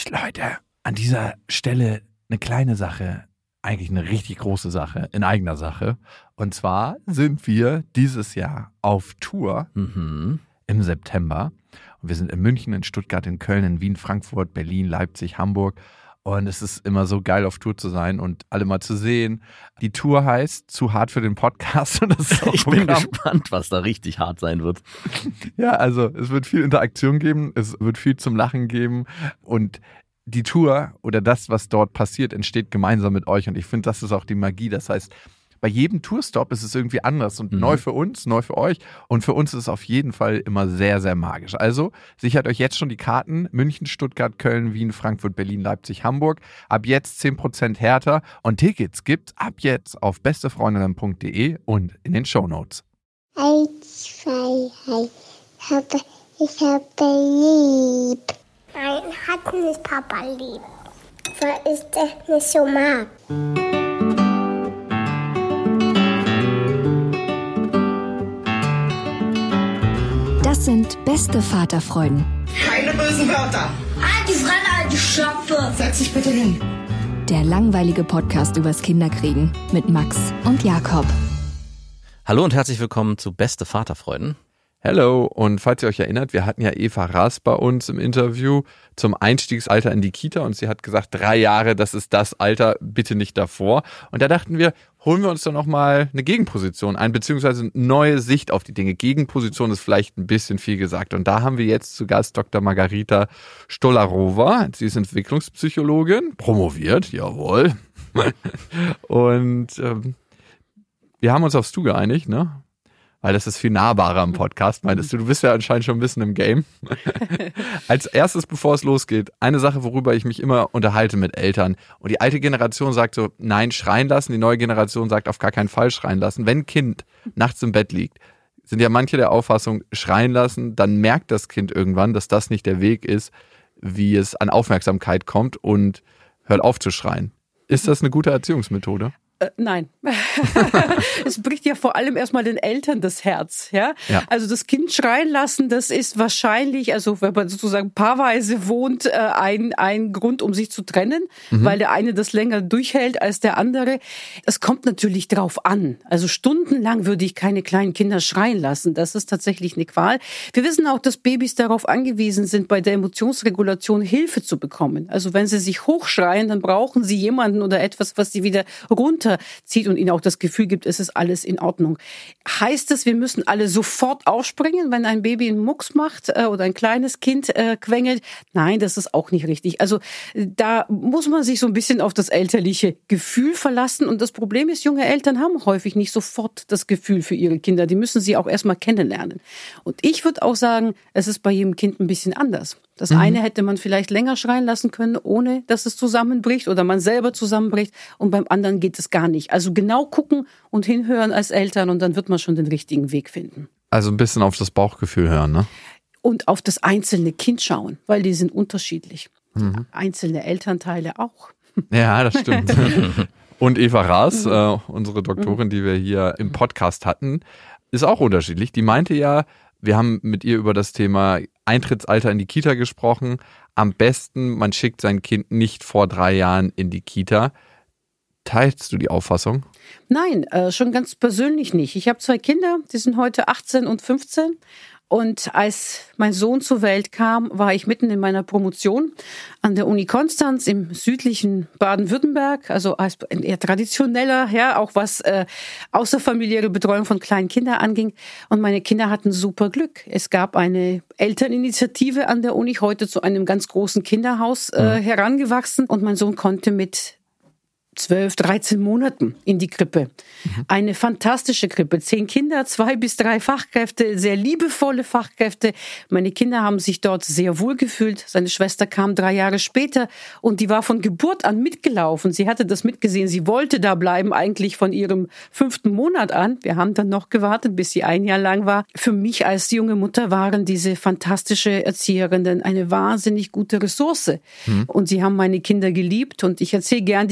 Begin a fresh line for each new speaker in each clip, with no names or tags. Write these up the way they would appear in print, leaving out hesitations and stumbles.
Leute, an dieser Stelle eine kleine Sache, eigentlich eine richtig große Sache, in eigener Sache. Und zwar sind wir dieses Jahr auf Tour im September. Und wir sind in München, in Stuttgart, in Köln, in Wien, Frankfurt, Berlin, Leipzig, Hamburg. Und es ist immer so geil, auf Tour zu sein und alle mal zu sehen. Die Tour heißt Zu hart für den Podcast. Und das ist auch
ich bin gespannt, was da richtig hart sein wird.
Ja, also es wird viel Interaktion geben, es wird viel zum Lachen geben und die Tour oder das, was dort passiert, entsteht gemeinsam mit euch. Und ich finde, das ist auch die Magie. Das heißt, bei jedem Tourstop ist es irgendwie anders und neu für uns, neu für euch. Und für uns ist es auf jeden Fall immer sehr, sehr magisch. Also sichert euch jetzt schon die Karten. München, Stuttgart, Köln, Wien, Frankfurt, Berlin, Leipzig, Hamburg. Ab jetzt 10% härter. Und Tickets gibt's ab jetzt auf bestefreundinnen.de und in den Shownotes.
Ich habe lieb. Nein, hat nicht Papa lieb. Weil ich das nicht so mag.
Das sind beste Vaterfreuden.
Keine bösen Wörter.
Alte Fremde, alte Schöpfe.
Setz dich bitte hin.
Der langweilige Podcast übers Kinderkriegen mit Max und Jakob.
Hallo und herzlich willkommen zu Beste Vaterfreuden.
Hello, und falls ihr euch erinnert, wir hatten ja Eva Raas bei uns im Interview zum Einstiegsalter in die Kita und sie hat gesagt, 3 Jahre, das ist das Alter, bitte nicht davor. Und da dachten wir, holen wir uns doch nochmal eine Gegenposition ein, beziehungsweise eine neue Sicht auf die Dinge. Gegenposition ist vielleicht ein bisschen viel gesagt. Und da haben wir jetzt zu Gast Dr. Margarita Stolarova. Sie ist Entwicklungspsychologin, promoviert, jawohl. Und wir haben uns aufs Du geeinigt, ne? Weil das ist viel nahbarer im Podcast, meintest du. Du bist ja anscheinend schon ein bisschen im Game. Als erstes, bevor es losgeht, eine Sache, worüber ich mich immer unterhalte mit Eltern. Und die alte Generation sagt so, nein, schreien lassen. Die neue Generation sagt, auf gar keinen Fall schreien lassen. Wenn ein Kind nachts im Bett liegt, sind ja manche der Auffassung, schreien lassen, dann merkt das Kind irgendwann, dass das nicht der Weg ist, wie es an Aufmerksamkeit kommt und hört auf zu schreien. Ist das eine gute Erziehungsmethode?
Nein. Es bricht ja vor allem erstmal den Eltern das Herz. Ja? Also das Kind schreien lassen, das ist wahrscheinlich, also wenn man sozusagen paarweise wohnt, ein Grund, um sich zu trennen, weil der eine das länger durchhält als der andere. Es kommt natürlich drauf an. Also stundenlang würde ich keine kleinen Kinder schreien lassen. Das ist tatsächlich eine Qual. Wir wissen auch, dass Babys darauf angewiesen sind, bei der Emotionsregulation Hilfe zu bekommen. Also wenn sie sich hochschreien, dann brauchen sie jemanden oder etwas, was sie wieder runterzieht und ihnen auch das Gefühl gibt, es ist alles in Ordnung. Heißt es, wir müssen alle sofort aufspringen, wenn ein Baby einen Mucks macht oder ein kleines Kind quengelt? Nein, das ist auch nicht richtig. Also da muss man sich so ein bisschen auf das elterliche Gefühl verlassen. Und das Problem ist, junge Eltern haben häufig nicht sofort das Gefühl für ihre Kinder. Die müssen sie auch erstmal kennenlernen. Und ich würde auch sagen, es ist bei jedem Kind ein bisschen anders. Das eine hätte man vielleicht länger schreien lassen können, ohne dass es zusammenbricht oder man selber zusammenbricht. Und beim anderen geht es gar nicht. Also genau gucken und hinhören als Eltern und dann wird man schon den richtigen Weg finden.
Also ein bisschen auf das Bauchgefühl hören, ne? Und
auf das einzelne Kind schauen, weil die sind unterschiedlich. Einzelne Elternteile auch.
Ja, das stimmt. Und Eva Raas, unsere Doktorin, die wir hier im Podcast hatten, ist auch unterschiedlich. Die meinte ja, wir haben mit ihr über das Thema Eintrittsalter in die Kita gesprochen. Am besten, man schickt sein Kind nicht vor 3 Jahren in die Kita. Teilst du die Auffassung?
Nein, schon ganz persönlich nicht. Ich habe 2 Kinder, die sind heute 18 und 15. Und als mein Sohn zur Welt kam, war ich mitten in meiner Promotion an der Uni Konstanz im südlichen Baden-Württemberg, also als ein eher traditioneller, ja, auch was außerfamiliäre Betreuung von kleinen Kindern anging. Und meine Kinder hatten super Glück. Es gab eine Elterninitiative an der Uni, heute zu einem ganz großen Kinderhaus herangewachsen. Und mein Sohn konnte mit 12, 13 Monaten in die Krippe. Eine fantastische Krippe. 10 Kinder, 2 bis 3 Fachkräfte, sehr liebevolle Fachkräfte. Meine Kinder haben sich dort sehr wohl gefühlt. Seine Schwester kam 3 Jahre später und die war von Geburt an mitgelaufen. Sie hatte das mitgesehen. Sie wollte da bleiben, eigentlich von ihrem 5. Monat an. Wir haben dann noch gewartet, bis sie 1 Jahr lang war. Für mich als junge Mutter waren diese fantastische Erzieherinnen eine wahnsinnig gute Ressource. Und sie haben meine Kinder geliebt und ich erzähle gern die Geschichte,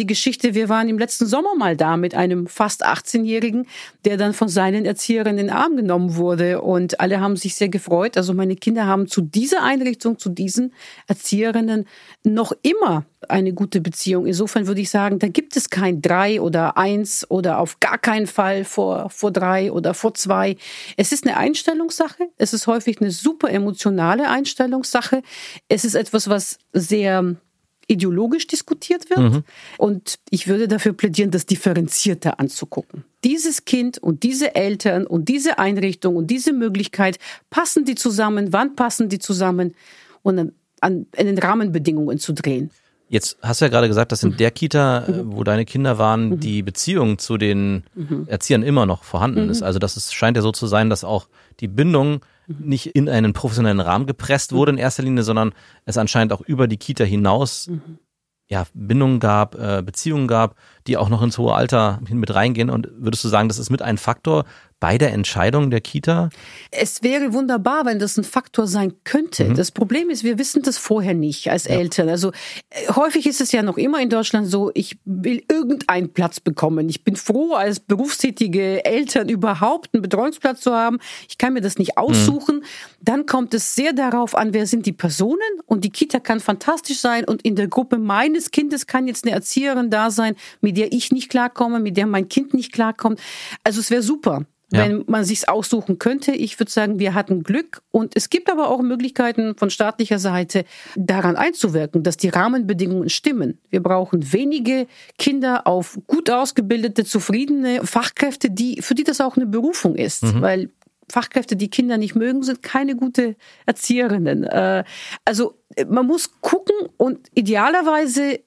Geschichte. Wir waren im letzten Sommer mal da mit einem fast 18-Jährigen, der dann von seinen Erzieherinnen in den Arm genommen wurde. Und alle haben sich sehr gefreut. Also meine Kinder haben zu dieser Einrichtung, zu diesen Erzieherinnen noch immer eine gute Beziehung. Insofern würde ich sagen, da gibt es kein 3 oder 1 oder auf gar keinen Fall vor 3 oder vor 2. Es ist eine Einstellungssache. Es ist häufig eine super emotionale Einstellungssache. Es ist etwas, was sehr ideologisch diskutiert wird. Und ich würde dafür plädieren, das differenzierter anzugucken. Dieses Kind und diese Eltern und diese Einrichtung und diese Möglichkeit, passen die zusammen? Wann passen die zusammen? Und an den Rahmenbedingungen zu drehen.
Jetzt hast du ja gerade gesagt, dass in der Kita, wo deine Kinder waren, die Beziehung zu den Erziehern immer noch vorhanden ist. Also das scheint ja so zu sein, dass auch die Bindung nicht in einen professionellen Rahmen gepresst wurde in erster Linie, sondern es anscheinend auch über die Kita hinaus Bindungen gab, Beziehungen gab, die auch noch ins hohe Alter hin mit reingehen. Und würdest du sagen, das ist mit ein Faktor bei der Entscheidung der Kita?
Es wäre wunderbar, wenn das ein Faktor sein könnte. Das Problem ist, wir wissen das vorher nicht als Eltern. Also häufig ist es ja noch immer in Deutschland so, ich will irgendeinen Platz bekommen. Ich bin froh, als berufstätige Eltern überhaupt einen Betreuungsplatz zu haben. Ich kann mir das nicht aussuchen. Dann kommt es sehr darauf an, wer sind die Personen. Und die Kita kann fantastisch sein. Und in der Gruppe meines Kindes kann jetzt eine Erzieherin da sein, mit der ich nicht klarkomme, mit der mein Kind nicht klarkommt. Also es wäre super, wenn man sich's aussuchen könnte. Ich würde sagen, wir hatten Glück. Und es gibt aber auch Möglichkeiten von staatlicher Seite, daran einzuwirken, dass die Rahmenbedingungen stimmen. Wir brauchen wenige Kinder auf gut ausgebildete, zufriedene Fachkräfte, für die das auch eine Berufung ist. Weil Fachkräfte, die Kinder nicht mögen, sind keine gute Erzieherinnen. Also man muss gucken und idealerweise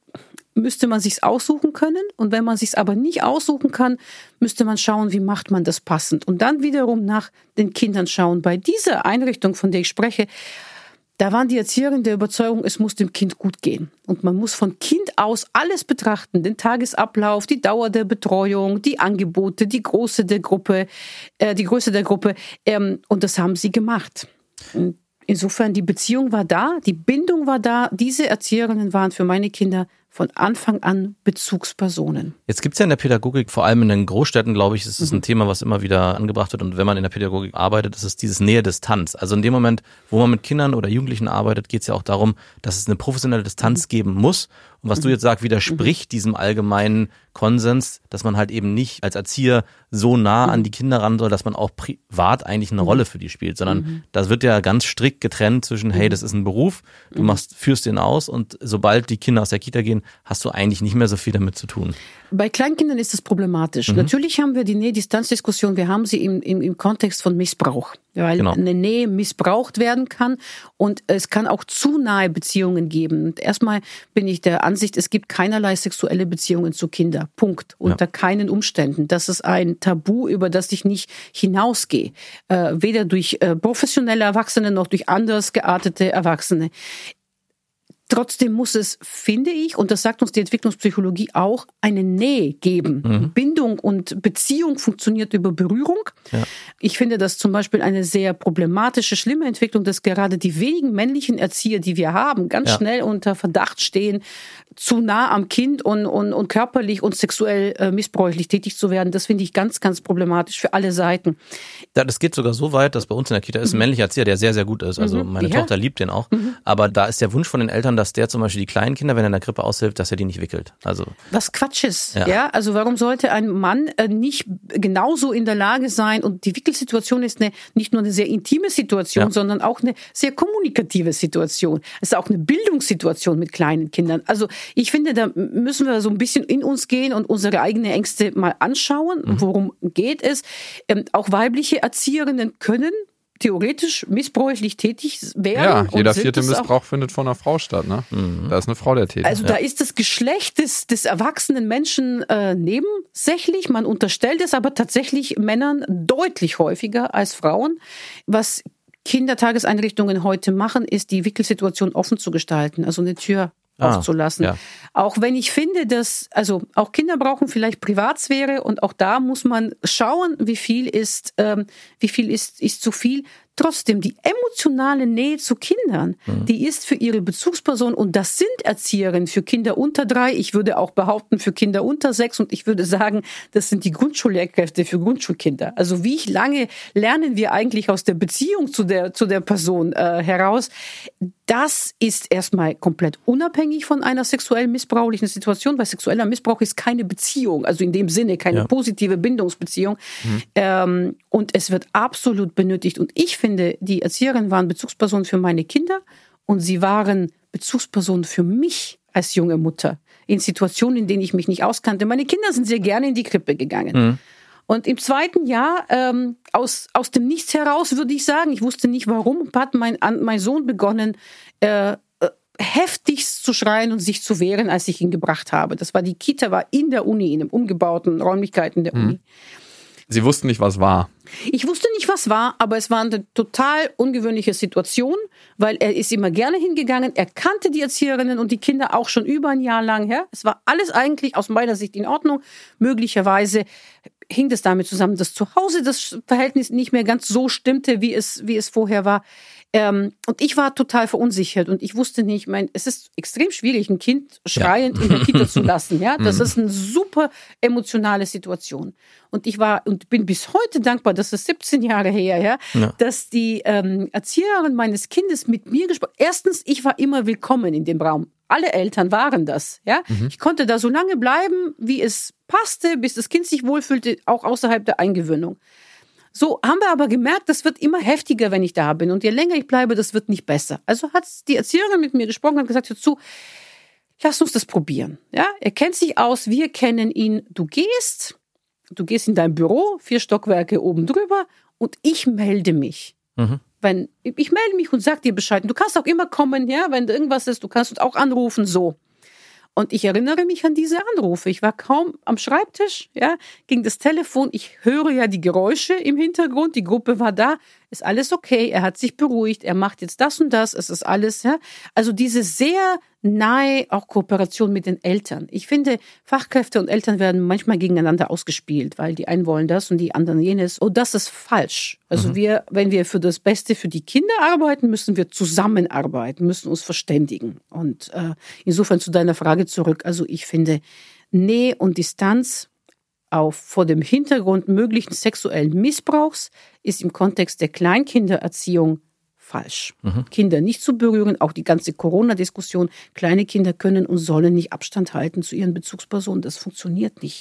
müsste man sich's aussuchen können. Und wenn man sich's aber nicht aussuchen kann, müsste man schauen, wie macht man das passend. Und dann wiederum nach den Kindern schauen. Bei dieser Einrichtung, von der ich spreche, da waren die Erzieherinnen der Überzeugung, es muss dem Kind gut gehen. Und man muss von Kind aus alles betrachten. Den Tagesablauf, die Dauer der Betreuung, die Angebote, die Größe der Gruppe. Und das haben sie gemacht. Und insofern, die Beziehung war da, die Bindung war da. Diese Erzieherinnen waren für meine Kinder von Anfang an Bezugspersonen.
Jetzt gibt es ja in der Pädagogik, vor allem in den Großstädten, glaube ich, ist es ein Thema, was immer wieder angebracht wird. Und wenn man in der Pädagogik arbeitet, ist es dieses Nähe-Distanz. Also in dem Moment, wo man mit Kindern oder Jugendlichen arbeitet, geht es ja auch darum, dass es eine professionelle Distanz geben muss. Und was du jetzt sagst, widerspricht diesem allgemeinen Konsens, dass man halt eben nicht als Erzieher so nah an die Kinder ran soll, dass man auch privat eigentlich eine Rolle für die spielt, sondern das wird ja ganz strikt getrennt zwischen, hey, das ist ein Beruf, du führst den aus und sobald die Kinder aus der Kita gehen, hast du eigentlich nicht mehr so viel damit zu tun.
Bei Kleinkindern ist das problematisch. Natürlich haben wir die Nähe-Distanz-Diskussion, wir haben sie im Kontext von Missbrauch, weil eine Nähe missbraucht werden kann und es kann auch zu nahe Beziehungen geben. Und erstmal bin ich der Ansicht, es gibt keinerlei sexuelle Beziehungen zu Kindern. Punkt. Unter keinen Umständen. Das ist ein Tabu, über das ich nicht hinausgehe. Weder durch professionelle Erwachsene noch durch anders geartete Erwachsene. Trotzdem muss es, finde ich, und das sagt uns die Entwicklungspsychologie auch, eine Nähe geben. Bindung und Beziehung funktioniert über Berührung. Ja. Ich finde das zum Beispiel eine sehr problematische, schlimme Entwicklung, dass gerade die wenigen männlichen Erzieher, die wir haben, ganz schnell unter Verdacht stehen, zu nah am Kind und körperlich und sexuell missbräuchlich tätig zu werden. Das finde ich ganz, ganz problematisch für alle Seiten.
Ja, das geht sogar so weit, dass bei uns in der Kita ist ein männlicher Erzieher, der sehr, sehr gut ist. Also meine Tochter liebt den auch. Aber da ist der Wunsch von den Eltern, dass der zum Beispiel die kleinen Kinder, wenn er in der Krippe aushilft, dass er die nicht wickelt. Also
was Quatsch ist. Ja, also warum sollte ein Mann nicht genauso in der Lage sein? Und die Wickelsituation ist nicht nur eine sehr intime Situation, sondern auch eine sehr kommunikative Situation. Es ist auch eine Bildungssituation mit kleinen Kindern. Also ich finde, da müssen wir so ein bisschen in uns gehen und unsere eigenen Ängste mal anschauen. Worum geht es? Auch weibliche Erzieherinnen können theoretisch missbräuchlich tätig werden.
Ja, jeder vierte Missbrauch findet von einer Frau statt. Ne? Da ist eine Frau der Täter.
Also da ist das Geschlecht des erwachsenen Menschen nebensächlich. Man unterstellt es aber tatsächlich Männern deutlich häufiger als Frauen. Was Kindertageseinrichtungen heute machen, ist, die Wickelsituation offen zu gestalten. Also eine Tür aufzulassen. Ja. Auch wenn ich finde, dass, also auch Kinder brauchen vielleicht Privatsphäre und auch da muss man schauen, wie viel ist zu viel. trotzdem die emotionale Nähe zu Kindern, die ist für ihre Bezugsperson, und das sind Erzieherinnen für Kinder unter 3, ich würde auch behaupten für Kinder unter 6, und ich würde sagen, das sind die Grundschullehrkräfte für Grundschulkinder. Also wie lange lernen wir eigentlich aus der Beziehung zu der Person heraus? Das ist erstmal komplett unabhängig von einer sexuell missbrauchlichen Situation, weil sexueller Missbrauch ist keine Beziehung, also in dem Sinne keine positive Bindungsbeziehung. Und es wird absolut benötigt. Und ich finde, die Erzieherinnen waren Bezugspersonen für meine Kinder und sie waren Bezugspersonen für mich als junge Mutter in Situationen, in denen ich mich nicht auskannte. Meine Kinder sind sehr gerne in die Krippe gegangen. Und im zweiten Jahr, aus dem Nichts heraus, würde ich sagen, ich wusste nicht warum, hat mein Sohn begonnen, heftigst zu schreien und sich zu wehren, als ich ihn gebracht habe. Die Kita war in der Uni, in den umgebauten Räumlichkeiten der Uni.
Sie wussten nicht, was war.
Ich wusste nicht, was war, aber es war eine total ungewöhnliche Situation, weil er ist immer gerne hingegangen. Er kannte die Erzieherinnen und die Kinder auch schon über ein Jahr lang her. Es war alles eigentlich aus meiner Sicht in Ordnung. Möglicherweise hing das damit zusammen, dass zu Hause das Verhältnis nicht mehr ganz so stimmte, wie es vorher war. Und ich war total verunsichert und ich wusste nicht, es ist extrem schwierig, ein Kind schreiend in der Kita zu lassen. Ja, das ist eine super emotionale Situation. Und ich bin bis heute dankbar, das ist 17 Jahre her, dass die Erzieherin meines Kindes mit mir gesprochen hat. Erstens, ich war immer willkommen in dem Raum. Alle Eltern waren das. Ja, ich konnte da so lange bleiben, wie es passte, bis das Kind sich wohlfühlte, auch außerhalb der Eingewöhnung. So haben wir aber gemerkt, das wird immer heftiger, wenn ich da bin. Und je länger ich bleibe, das wird nicht besser. Also hat die Erzieherin mit mir gesprochen und gesagt, hör zu, lass uns das probieren. Ja, er kennt sich aus, wir kennen ihn. Du gehst in dein Büro, 4 Stockwerke oben drüber, und ich melde mich. Ich melde mich und sag dir Bescheid. Du kannst auch immer kommen, ja, wenn irgendwas ist, du kannst uns auch anrufen, so. Und ich erinnere mich an diese Anrufe. Ich war kaum am Schreibtisch, ja, ging das Telefon. Ich höre ja die Geräusche im Hintergrund. Die Gruppe war da. Ist alles okay? Er hat sich beruhigt. Er macht jetzt das und das. Es ist alles, ja. Also diese sehr nahe auch Kooperation mit den Eltern. Ich finde, Fachkräfte und Eltern werden manchmal gegeneinander ausgespielt, weil die einen wollen das und die anderen jenes. Und das ist falsch. Also wenn wir für das Beste für die Kinder arbeiten, müssen wir zusammenarbeiten, müssen uns verständigen. Und insofern zu deiner Frage zurück. Also ich finde, Nähe und Distanz vor dem Hintergrund möglichen sexuellen Missbrauchs ist im Kontext der Kleinkindererziehung falsch. Kinder nicht zu berühren, auch die ganze Corona-Diskussion. Kleine Kinder können und sollen nicht Abstand halten zu ihren Bezugspersonen. Das funktioniert nicht.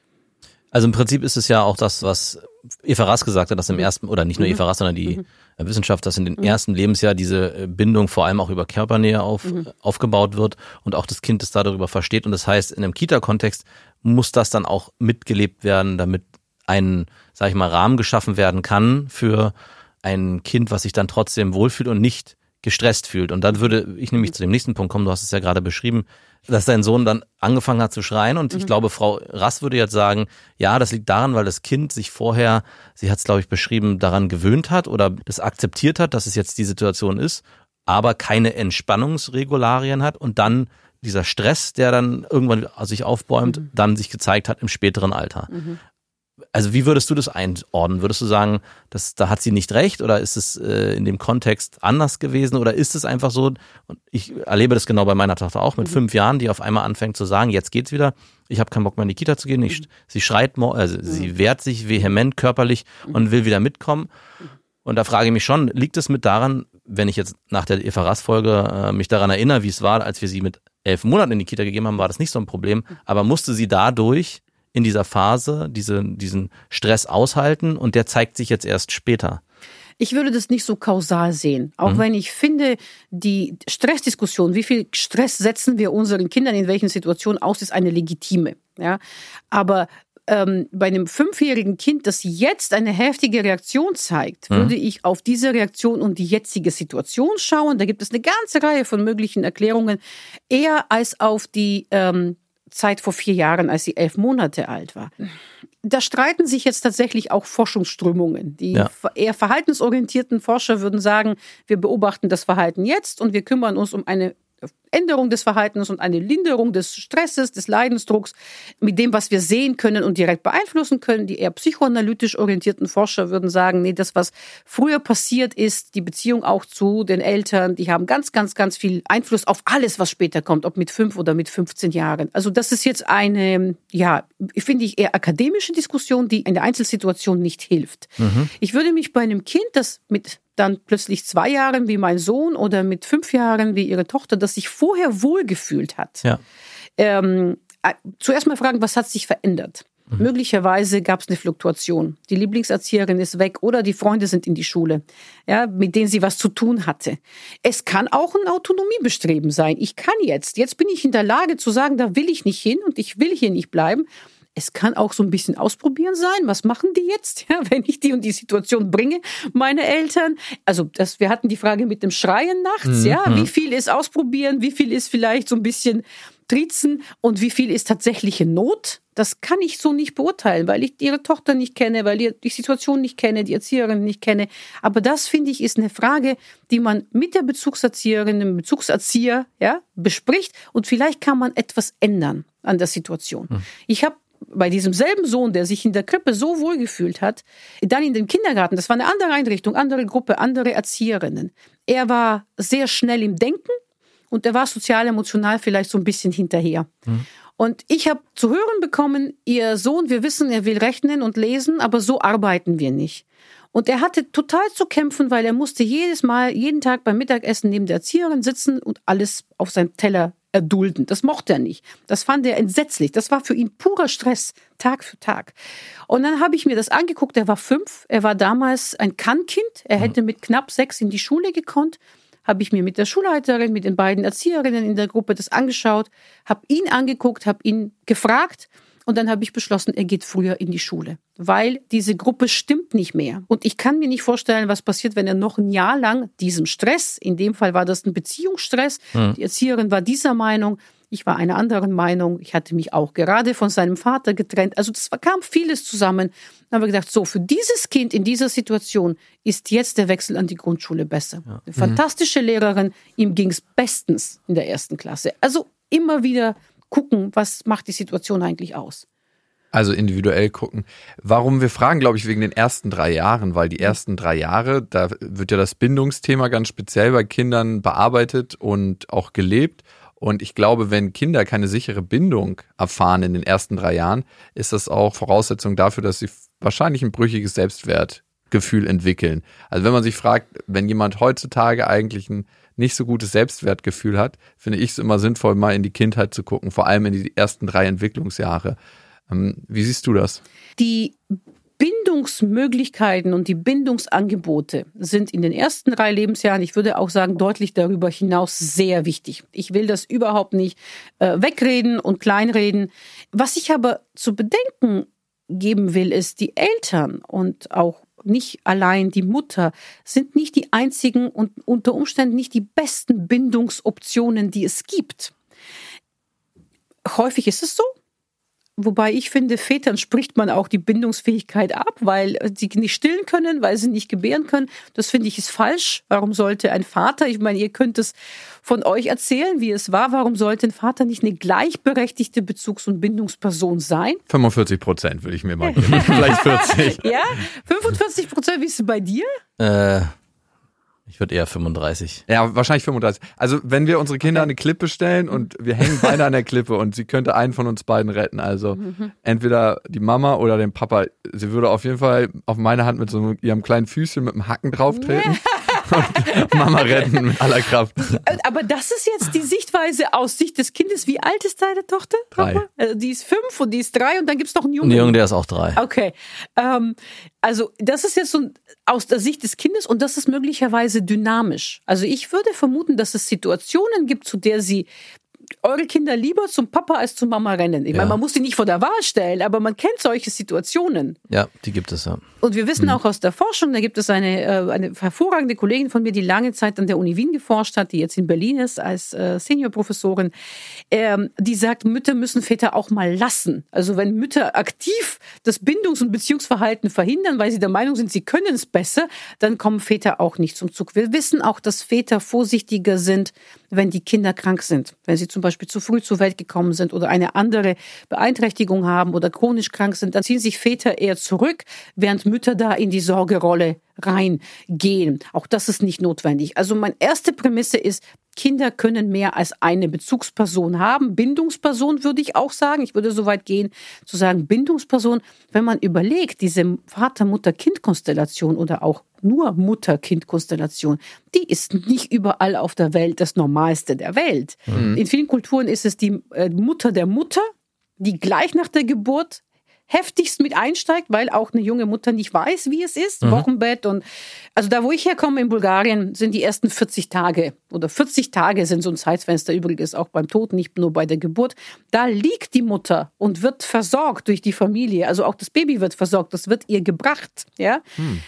Also im Prinzip ist es ja auch das, was Eva Rass gesagt hat, dass im ersten, oder nicht nur Eva Rass, sondern die Wissenschaft, dass in den ersten Lebensjahr diese Bindung vor allem auch über Körpernähe aufgebaut wird und auch das Kind es da darüber versteht. Und das heißt, in einem Kita-Kontext muss das dann auch mitgelebt werden, damit ein, sag ich mal, Rahmen geschaffen werden kann für ein Kind, was sich dann trotzdem wohlfühlt und nicht gestresst fühlt. Und dann würde ich nämlich zu dem nächsten Punkt kommen, du hast es ja gerade beschrieben, dass dein Sohn dann angefangen hat zu schreien. Und ich glaube, Frau Rass würde jetzt sagen, ja, das liegt daran, weil das Kind sich vorher, sie hat es, glaube ich, beschrieben, daran gewöhnt hat oder das akzeptiert hat, dass es jetzt die Situation ist, aber keine Entspannungsregularien hat und dann dieser Stress, der dann irgendwann sich aufbäumt, dann sich gezeigt hat im späteren Alter. Also wie würdest du das einordnen? Würdest du sagen, da hat sie nicht recht oder ist es in dem Kontext anders gewesen oder ist es einfach so, und ich erlebe das genau bei meiner Tochter auch mit 5 Jahren, die auf einmal anfängt zu sagen, jetzt geht's wieder, ich habe keinen Bock mehr in die Kita zu gehen, sie schreit, sie wehrt sich vehement körperlich und will wieder mitkommen. Und da frage ich mich schon, liegt es mit daran, wenn ich jetzt nach der Eva Rass-Folge mich daran erinnere, wie es war, als wir sie mit 11 Monaten in die Kita gegeben haben, war das nicht so ein Problem, aber musste sie dadurch in dieser Phase diesen Stress aushalten und der zeigt sich jetzt erst später?
Ich würde das nicht so kausal sehen. Auch wenn ich finde, die Stressdiskussion, wie viel Stress setzen wir unseren Kindern in welchen Situationen aus, ist eine legitime. Ja? Aber bei einem 5-jährigen Kind, das jetzt eine heftige Reaktion zeigt, würde ich auf diese Reaktion und die jetzige Situation schauen. Da gibt es eine ganze Reihe von möglichen Erklärungen, eher als auf die Zeit vor 4 Jahren, als sie 11 Monate alt war. Da streiten sich jetzt tatsächlich auch Forschungsströmungen. Die eher verhaltensorientierten Forscher würden sagen, wir beobachten das Verhalten jetzt und wir kümmern uns um eine Änderung des Verhaltens und eine Linderung des Stresses, des Leidensdrucks mit dem, was wir sehen können und direkt beeinflussen können. Die eher psychoanalytisch orientierten Forscher würden sagen, nee, das, was früher passiert ist, die Beziehung auch zu den Eltern, die haben ganz, ganz, ganz viel Einfluss auf alles, was später kommt, ob mit 5 oder mit 15 Jahren. Also das ist jetzt eine, finde ich, eher akademische Diskussion, die in der Einzelsituation nicht hilft. Ich würde mich bei einem Kind, das mit dann plötzlich 2 Jahren wie mein Sohn oder mit 5 Jahren wie ihre Tochter, das sich vorher wohlgefühlt hat, zuerst mal fragen, was hat sich verändert? Möglicherweise gab es eine Fluktuation. Die Lieblingserzieherin ist weg oder die Freunde sind in die Schule, mit denen sie was zu tun hatte. Es kann auch ein Autonomiebestreben sein. Ich kann jetzt bin ich in der Lage zu sagen, da will ich nicht hin und ich will hier nicht bleiben. Es kann auch so ein bisschen ausprobieren sein. Was machen die jetzt, wenn ich die und die Situation bringe, meine Eltern? Also wir hatten die Frage mit dem Schreien nachts. Wie viel ist ausprobieren? Wie viel ist vielleicht so ein bisschen Trizen? Und wie viel ist tatsächliche Not? Das kann ich so nicht beurteilen, weil ich ihre Tochter nicht kenne, weil ich die Situation nicht kenne, die Erzieherin nicht kenne. Aber das, finde ich, ist eine Frage, die man mit der Bezugserzieherin, dem Bezugserzieher bespricht. Und vielleicht kann man etwas ändern an der Situation. Ich habe bei diesem selben Sohn, der sich in der Krippe so wohl gefühlt hat, dann in dem Kindergarten, das war eine andere Einrichtung, andere Gruppe, andere Erzieherinnen. Er war sehr schnell im Denken und er war sozial-emotional vielleicht so ein bisschen hinterher. Und ich habe zu hören bekommen, ihr Sohn, wir wissen, er will rechnen und lesen, aber so arbeiten wir nicht. Und er hatte total zu kämpfen, weil er musste jeden Tag beim Mittagessen neben der Erzieherin sitzen und alles auf seinem Teller erdulden. Das mochte er nicht. Das fand er entsetzlich. Das war für ihn purer Stress, Tag für Tag. Und dann habe ich mir das angeguckt. Er war 5. Er war damals ein Kann-Kind. Er hätte mit knapp 6 in die Schule gekonnt. Habe ich mir mit der Schulleiterin, mit den beiden Erzieherinnen in der Gruppe das angeschaut, habe ihn angeguckt, habe ihn gefragt und dann habe ich beschlossen, er geht früher in die Schule, weil diese Gruppe stimmt nicht mehr. Und ich kann mir nicht vorstellen, was passiert, wenn er noch ein Jahr lang diesem Stress, in dem Fall war das ein Beziehungsstress, die Erzieherin war dieser Meinung, ich war einer anderen Meinung, ich hatte mich auch gerade von seinem Vater getrennt, also das kam vieles zusammen. Dann haben wir gedacht, so, für dieses Kind in dieser Situation ist jetzt der Wechsel an die Grundschule besser. Ja. Eine fantastische Lehrerin, ihm ging es bestens in der 1. Klasse. Also immer wieder gucken, was macht die Situation eigentlich aus.
Also individuell gucken. Warum wir fragen, glaube ich, wegen den ersten 3 Jahren, weil die ersten 3 Jahre, da wird ja das Bindungsthema ganz speziell bei Kindern bearbeitet und auch gelebt. Und ich glaube, wenn Kinder keine sichere Bindung erfahren in den ersten 3 Jahren, ist das auch Voraussetzung dafür, dass sie wahrscheinlich ein brüchiges Selbstwertgefühl entwickeln. Also wenn man sich fragt, wenn jemand heutzutage eigentlich ein nicht so gutes Selbstwertgefühl hat, finde ich es immer sinnvoll, mal in die Kindheit zu gucken, vor allem in die ersten 3 Entwicklungsjahre. Wie siehst du das?
Die Bindungsmöglichkeiten und die Bindungsangebote sind in den ersten 3 Lebensjahren, ich würde auch sagen, deutlich darüber hinaus sehr wichtig. Ich will das überhaupt nicht wegreden und kleinreden. Was ich aber zu bedenken geben will, ist, die Eltern und auch nicht allein die Mutter sind nicht die einzigen und unter Umständen nicht die besten Bindungsoptionen, die es gibt. Häufig ist es so. Wobei ich finde, Vätern spricht man auch die Bindungsfähigkeit ab, weil sie nicht stillen können, weil sie nicht gebären können. Das finde ich ist falsch. Warum sollte ein Vater, ich meine, ihr könnt es von euch erzählen, wie es war, warum sollte ein Vater nicht eine gleichberechtigte Bezugs- und Bindungsperson sein?
45% würde ich mir mal geben. Vielleicht 40.
Ja? 45%, wie ist es bei dir?
Ich würde eher 35.
Ja, wahrscheinlich 35. Also wenn wir unsere Kinder an eine Klippe stellen und wir hängen beide an der Klippe und sie könnte einen von uns beiden retten, also entweder die Mama oder den Papa, sie würde auf jeden Fall auf meine Hand mit so ihrem kleinen Füßchen mit dem Hacken drauf treten. Und Mama retten mit aller Kraft.
Aber das ist jetzt die Sichtweise aus Sicht des Kindes. Wie alt ist deine Tochter?
3.
Also die ist 5 und die ist 3 und dann gibt es noch einen Jungen.
Ein Junge, der ist auch 3.
Okay. Also das ist jetzt so aus der Sicht des Kindes und das ist möglicherweise dynamisch. Also ich würde vermuten, dass es Situationen gibt, zu der sie eure Kinder lieber zum Papa als zur Mama rennen. Ich meine, man muss die nicht vor der Wahl stellen, aber man kennt solche Situationen.
Ja, die gibt es, ja.
Und wir wissen auch aus der Forschung, da gibt es eine hervorragende Kollegin von mir, die lange Zeit an der Uni Wien geforscht hat, die jetzt in Berlin ist als Seniorprofessorin, die sagt, Mütter müssen Väter auch mal lassen. Also wenn Mütter aktiv das Bindungs- und Beziehungsverhalten verhindern, weil sie der Meinung sind, sie können es besser, dann kommen Väter auch nicht zum Zug. Wir wissen auch, dass Väter vorsichtiger sind, wenn die Kinder krank sind. Wenn sie zum Beispiel zu früh zur Welt gekommen sind oder eine andere Beeinträchtigung haben oder chronisch krank sind, dann ziehen sich Väter eher zurück, während Mütter da in die Sorgerolle reingehen. Auch das ist nicht notwendig. Also meine erste Prämisse ist, Kinder können mehr als eine Bezugsperson haben. Bindungsperson würde ich auch sagen. Ich würde so weit gehen, zu sagen Bindungsperson. Wenn man überlegt, diese Vater-Mutter-Kind-Konstellation oder auch nur Mutter-Kind-Konstellation, die ist nicht überall auf der Welt das Normalste der Welt. In vielen Kulturen ist es die Mutter der Mutter, die gleich nach der Geburt heftigst mit einsteigt, weil auch eine junge Mutter nicht weiß, wie es ist, Wochenbett. Und also da, wo ich herkomme in Bulgarien, sind die ersten 40 Tage oder 40 Tage sind so ein Zeitfenster, übrigens auch beim Tod, nicht nur bei der Geburt. Da liegt die Mutter und wird versorgt durch die Familie. Also auch das Baby wird versorgt, das wird ihr gebracht. Ja?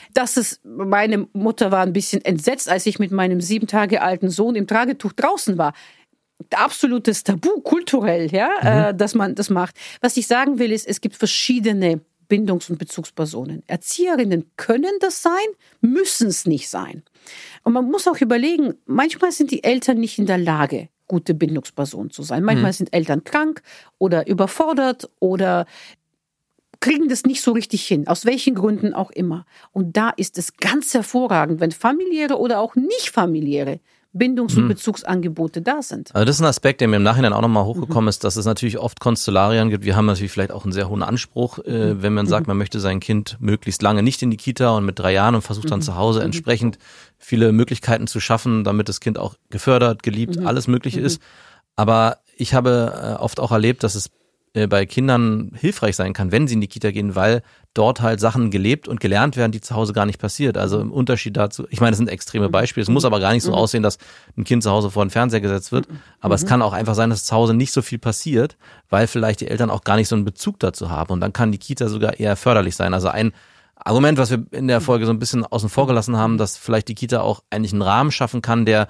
Meine Mutter war ein bisschen entsetzt, als ich mit meinem 7 Tage alten Sohn im Tragetuch draußen war. Absolutes Tabu, kulturell, ja, dass man das macht. Was ich sagen will, ist, es gibt verschiedene Bindungs- und Bezugspersonen. Erzieherinnen können das sein, müssen es nicht sein. Und man muss auch überlegen, manchmal sind die Eltern nicht in der Lage, gute Bindungspersonen zu sein. Manchmal sind Eltern krank oder überfordert oder kriegen das nicht so richtig hin, aus welchen Gründen auch immer. Und da ist es ganz hervorragend, wenn familiäre oder auch nicht familiäre Bindungs- und Bezugsangebote da sind.
Also das ist ein Aspekt, der mir im Nachhinein auch nochmal hochgekommen ist, dass es natürlich oft Konstellarien gibt. Wir haben natürlich vielleicht auch einen sehr hohen Anspruch, wenn man sagt, man möchte sein Kind möglichst lange nicht in die Kita und mit 3 Jahren und versucht dann zu Hause entsprechend viele Möglichkeiten zu schaffen, damit das Kind auch gefördert, geliebt, alles Mögliche ist. Aber ich habe oft auch erlebt, dass es bei Kindern hilfreich sein kann, wenn sie in die Kita gehen, weil dort halt Sachen gelebt und gelernt werden, die zu Hause gar nicht passiert. Also im Unterschied dazu, ich meine, das sind extreme Beispiele. Es muss aber gar nicht so aussehen, dass ein Kind zu Hause vor den Fernseher gesetzt wird. Aber es kann auch einfach sein, dass zu Hause nicht so viel passiert, weil vielleicht die Eltern auch gar nicht so einen Bezug dazu haben. Und dann kann die Kita sogar eher förderlich sein. Also ein Argument, was wir in der Folge so ein bisschen außen vor gelassen haben, dass vielleicht die Kita auch eigentlich einen Rahmen schaffen kann, der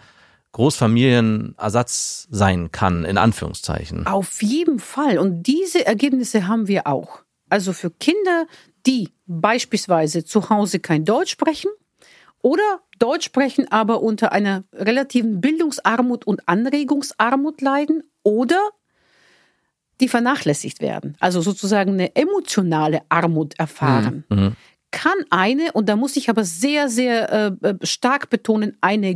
Großfamilienersatz sein kann, in Anführungszeichen.
Auf jeden Fall. Und diese Ergebnisse haben wir auch. Also für Kinder, die beispielsweise zu Hause kein Deutsch sprechen oder Deutsch sprechen, aber unter einer relativen Bildungsarmut und Anregungsarmut leiden oder die vernachlässigt werden, also sozusagen eine emotionale Armut erfahren, kann und da muss ich aber sehr, sehr stark betonen, eine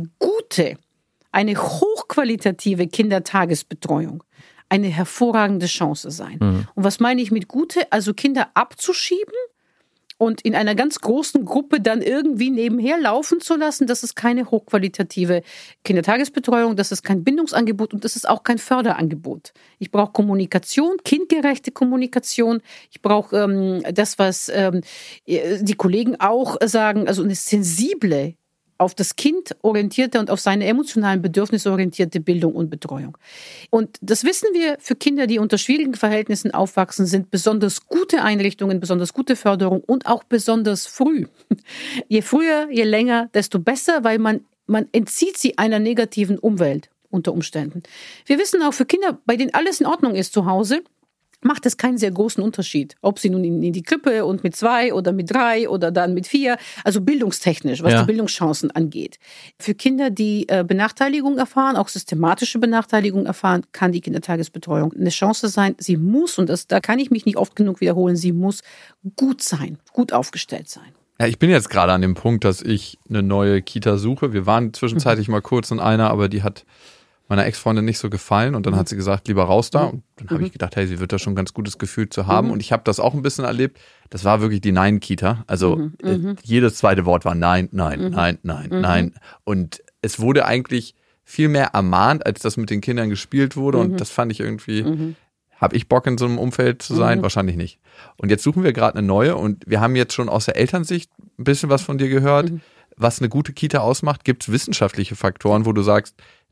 hochqualitative Kindertagesbetreuung eine hervorragende Chance sein. Und was meine ich mit gute? Also Kinder abzuschieben und in einer ganz großen Gruppe dann irgendwie nebenher laufen zu lassen, das ist keine hochqualitative Kindertagesbetreuung, das ist kein Bindungsangebot und das ist auch kein Förderangebot. Ich brauche Kommunikation, kindgerechte Kommunikation. Ich brauche das, was die Kollegen auch sagen, also eine sensible, auf das Kind orientierte und auf seine emotionalen Bedürfnisse orientierte Bildung und Betreuung. Und das wissen wir, für Kinder, die unter schwierigen Verhältnissen aufwachsen, sind besonders gute Einrichtungen, besonders gute Förderung und auch besonders früh. Je früher, je länger, desto besser, weil man entzieht sie einer negativen Umwelt unter Umständen. Wir wissen auch, für Kinder, bei denen alles in Ordnung ist zu Hause, macht es keinen sehr großen Unterschied, ob sie nun in die Krippe und mit 2 oder mit 3 oder dann mit 4, also bildungstechnisch, was die Bildungschancen angeht. Für Kinder, die Benachteiligung erfahren, auch systematische Benachteiligung erfahren, kann die Kindertagesbetreuung eine Chance sein. Sie muss, und da kann ich mich nicht oft genug wiederholen, sie muss gut sein, gut aufgestellt sein.
Ja, ich bin jetzt gerade an dem Punkt, dass ich eine neue Kita suche. Wir waren zwischenzeitlich mal kurz in einer, aber die hat meiner Ex-Freundin nicht so gefallen und dann hat sie gesagt, lieber raus da. Und dann habe ich gedacht, hey, sie wird da schon ein ganz gutes Gefühl zu haben. Und ich habe das auch ein bisschen erlebt. Das war wirklich die Nein-Kita. Also jedes zweite Wort war Nein, Nein, Nein, Nein, Nein. Und es wurde eigentlich viel mehr ermahnt, als das mit den Kindern gespielt wurde. Und das fand ich irgendwie, habe ich Bock in so einem Umfeld zu sein? Wahrscheinlich nicht. Und jetzt suchen wir gerade eine neue und wir haben jetzt schon aus der Elternsicht ein bisschen was von dir gehört, was eine gute Kita ausmacht. Gibt es wissenschaftliche Faktoren, wo du sagst,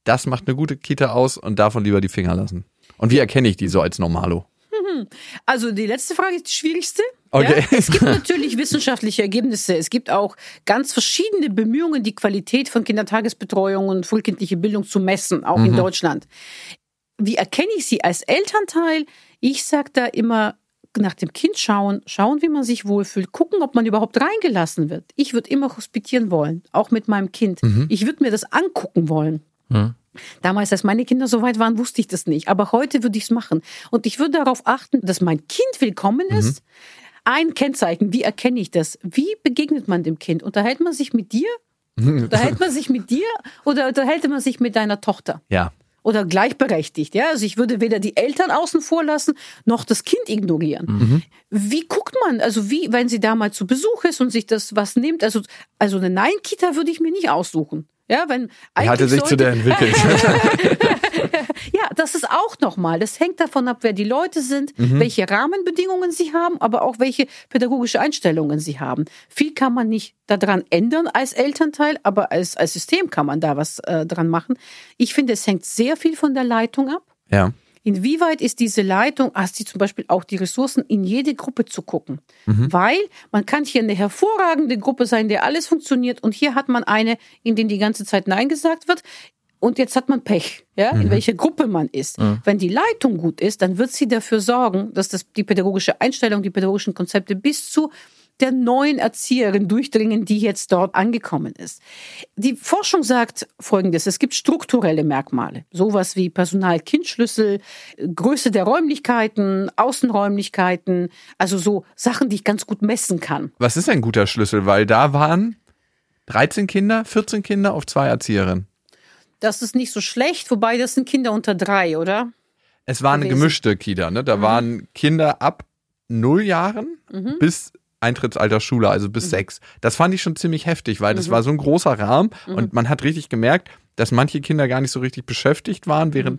das macht eine gute Kita aus und davon lieber die Finger lassen? Und wie erkenne ich die so als Normalo?
Also die letzte Frage ist die schwierigste.
Okay.
Ja, es gibt natürlich wissenschaftliche Ergebnisse. Es gibt auch ganz verschiedene Bemühungen, die Qualität von Kindertagesbetreuung und frühkindliche Bildung zu messen, auch in Deutschland. Wie erkenne ich sie als Elternteil? Ich sage da immer, nach dem Kind schauen, wie man sich wohlfühlt, gucken, ob man überhaupt reingelassen wird. Ich würde immer hospitieren wollen, auch mit meinem Kind. Ich würde mir das angucken wollen. Damals, als meine Kinder so weit waren, wusste ich das nicht. Aber heute würde ich es machen. Und ich würde darauf achten, dass mein Kind willkommen ist. Ein Kennzeichen, wie erkenne ich das? Wie begegnet man dem Kind? Unterhält man sich mit dir? Unterhält man sich mit dir? Oder unterhält man sich mit deiner Tochter?
Ja.
Oder gleichberechtigt, ja? Also ich würde weder die Eltern außen vor lassen, noch das Kind ignorieren. Wie guckt man, also wie, wenn sie da mal zu Besuch ist und sich das was nimmt? Also eine Nein-Kita würde ich mir nicht aussuchen. Ja, wenn
er hatte sich zu der entwickelt.
Ja, das ist auch nochmal. Das hängt davon ab, wer die Leute sind, welche Rahmenbedingungen sie haben, aber auch welche pädagogische Einstellungen sie haben. Viel kann man nicht daran ändern als Elternteil, aber als System kann man da was dran machen. Ich finde, es hängt sehr viel von der Leitung ab.
Ja.
Inwieweit ist diese Leitung, hast sie zum Beispiel auch die Ressourcen, in jede Gruppe zu gucken? Weil man kann hier eine hervorragende Gruppe sein, in der alles funktioniert und hier hat man eine, in der die ganze Zeit Nein gesagt wird und jetzt hat man Pech, ja, in welcher Gruppe man ist. Wenn die Leitung gut ist, dann wird sie dafür sorgen, dass die pädagogische Einstellung, die pädagogischen Konzepte bis zu der neuen Erzieherin durchdringen, die jetzt dort angekommen ist. Die Forschung sagt Folgendes: Es gibt strukturelle Merkmale, sowas wie Personal-Kind-Schlüssel, Größe der Räumlichkeiten, Außenräumlichkeiten, also so Sachen, die ich ganz gut messen kann.
Was ist ein guter Schlüssel? Weil da waren 13 Kinder, 14 Kinder auf 2 Erzieherinnen.
Das ist nicht so schlecht, wobei das sind Kinder unter 3, oder?
Es war eine gemischte Kita, ne? Da waren Kinder ab 0 Jahren bis Eintrittsalter Schule, also bis 6. Das fand ich schon ziemlich heftig, weil das war so ein großer Rahmen und man hat richtig gemerkt, dass manche Kinder gar nicht so richtig beschäftigt waren, während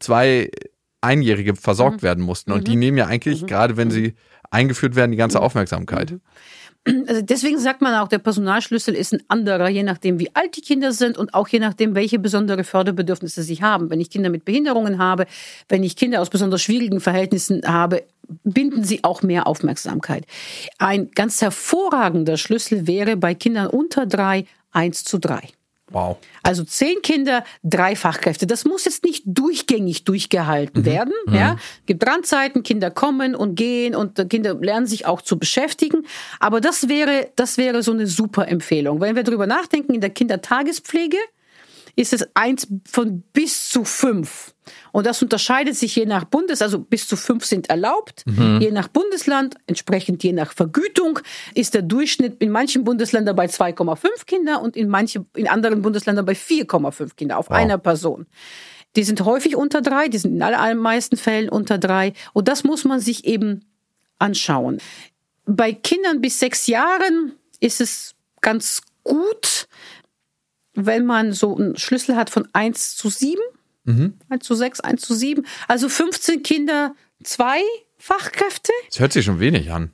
2 Einjährige versorgt werden mussten. Und die nehmen ja eigentlich, gerade wenn sie eingeführt werden, die ganze Aufmerksamkeit.
Also deswegen sagt man auch, der Personalschlüssel ist ein anderer, je nachdem, wie alt die Kinder sind und auch je nachdem, welche besondere Förderbedürfnisse sie haben. Wenn ich Kinder mit Behinderungen habe, wenn ich Kinder aus besonders schwierigen Verhältnissen habe, binden sie auch mehr Aufmerksamkeit. Ein ganz hervorragender Schlüssel wäre bei Kindern unter 3 1:3.
Wow.
Also 10 Kinder, 3 Fachkräfte. Das muss jetzt nicht durchgängig durchgehalten werden. Ja, gibt Randzeiten, Kinder kommen und gehen und Kinder lernen sich auch zu beschäftigen. Aber das wäre so eine super Empfehlung. Wenn wir darüber nachdenken, in der Kindertagespflege ist es 1 von bis zu 5. Und das unterscheidet sich je nach also bis zu 5 sind erlaubt. Je nach Bundesland, entsprechend je nach Vergütung, ist der Durchschnitt in manchen Bundesländern bei 2,5 Kinder und in anderen Bundesländern bei 4,5 Kinder auf einer Person. Die sind häufig unter 3, die sind in allermeisten Fällen unter 3. Und das muss man sich eben anschauen. Bei Kindern bis 6 Jahren ist es ganz gut, wenn man so einen Schlüssel hat von 1:7, 1:6, 1:7, also 15 Kinder, 2 Fachkräfte.
Das hört sich schon wenig an.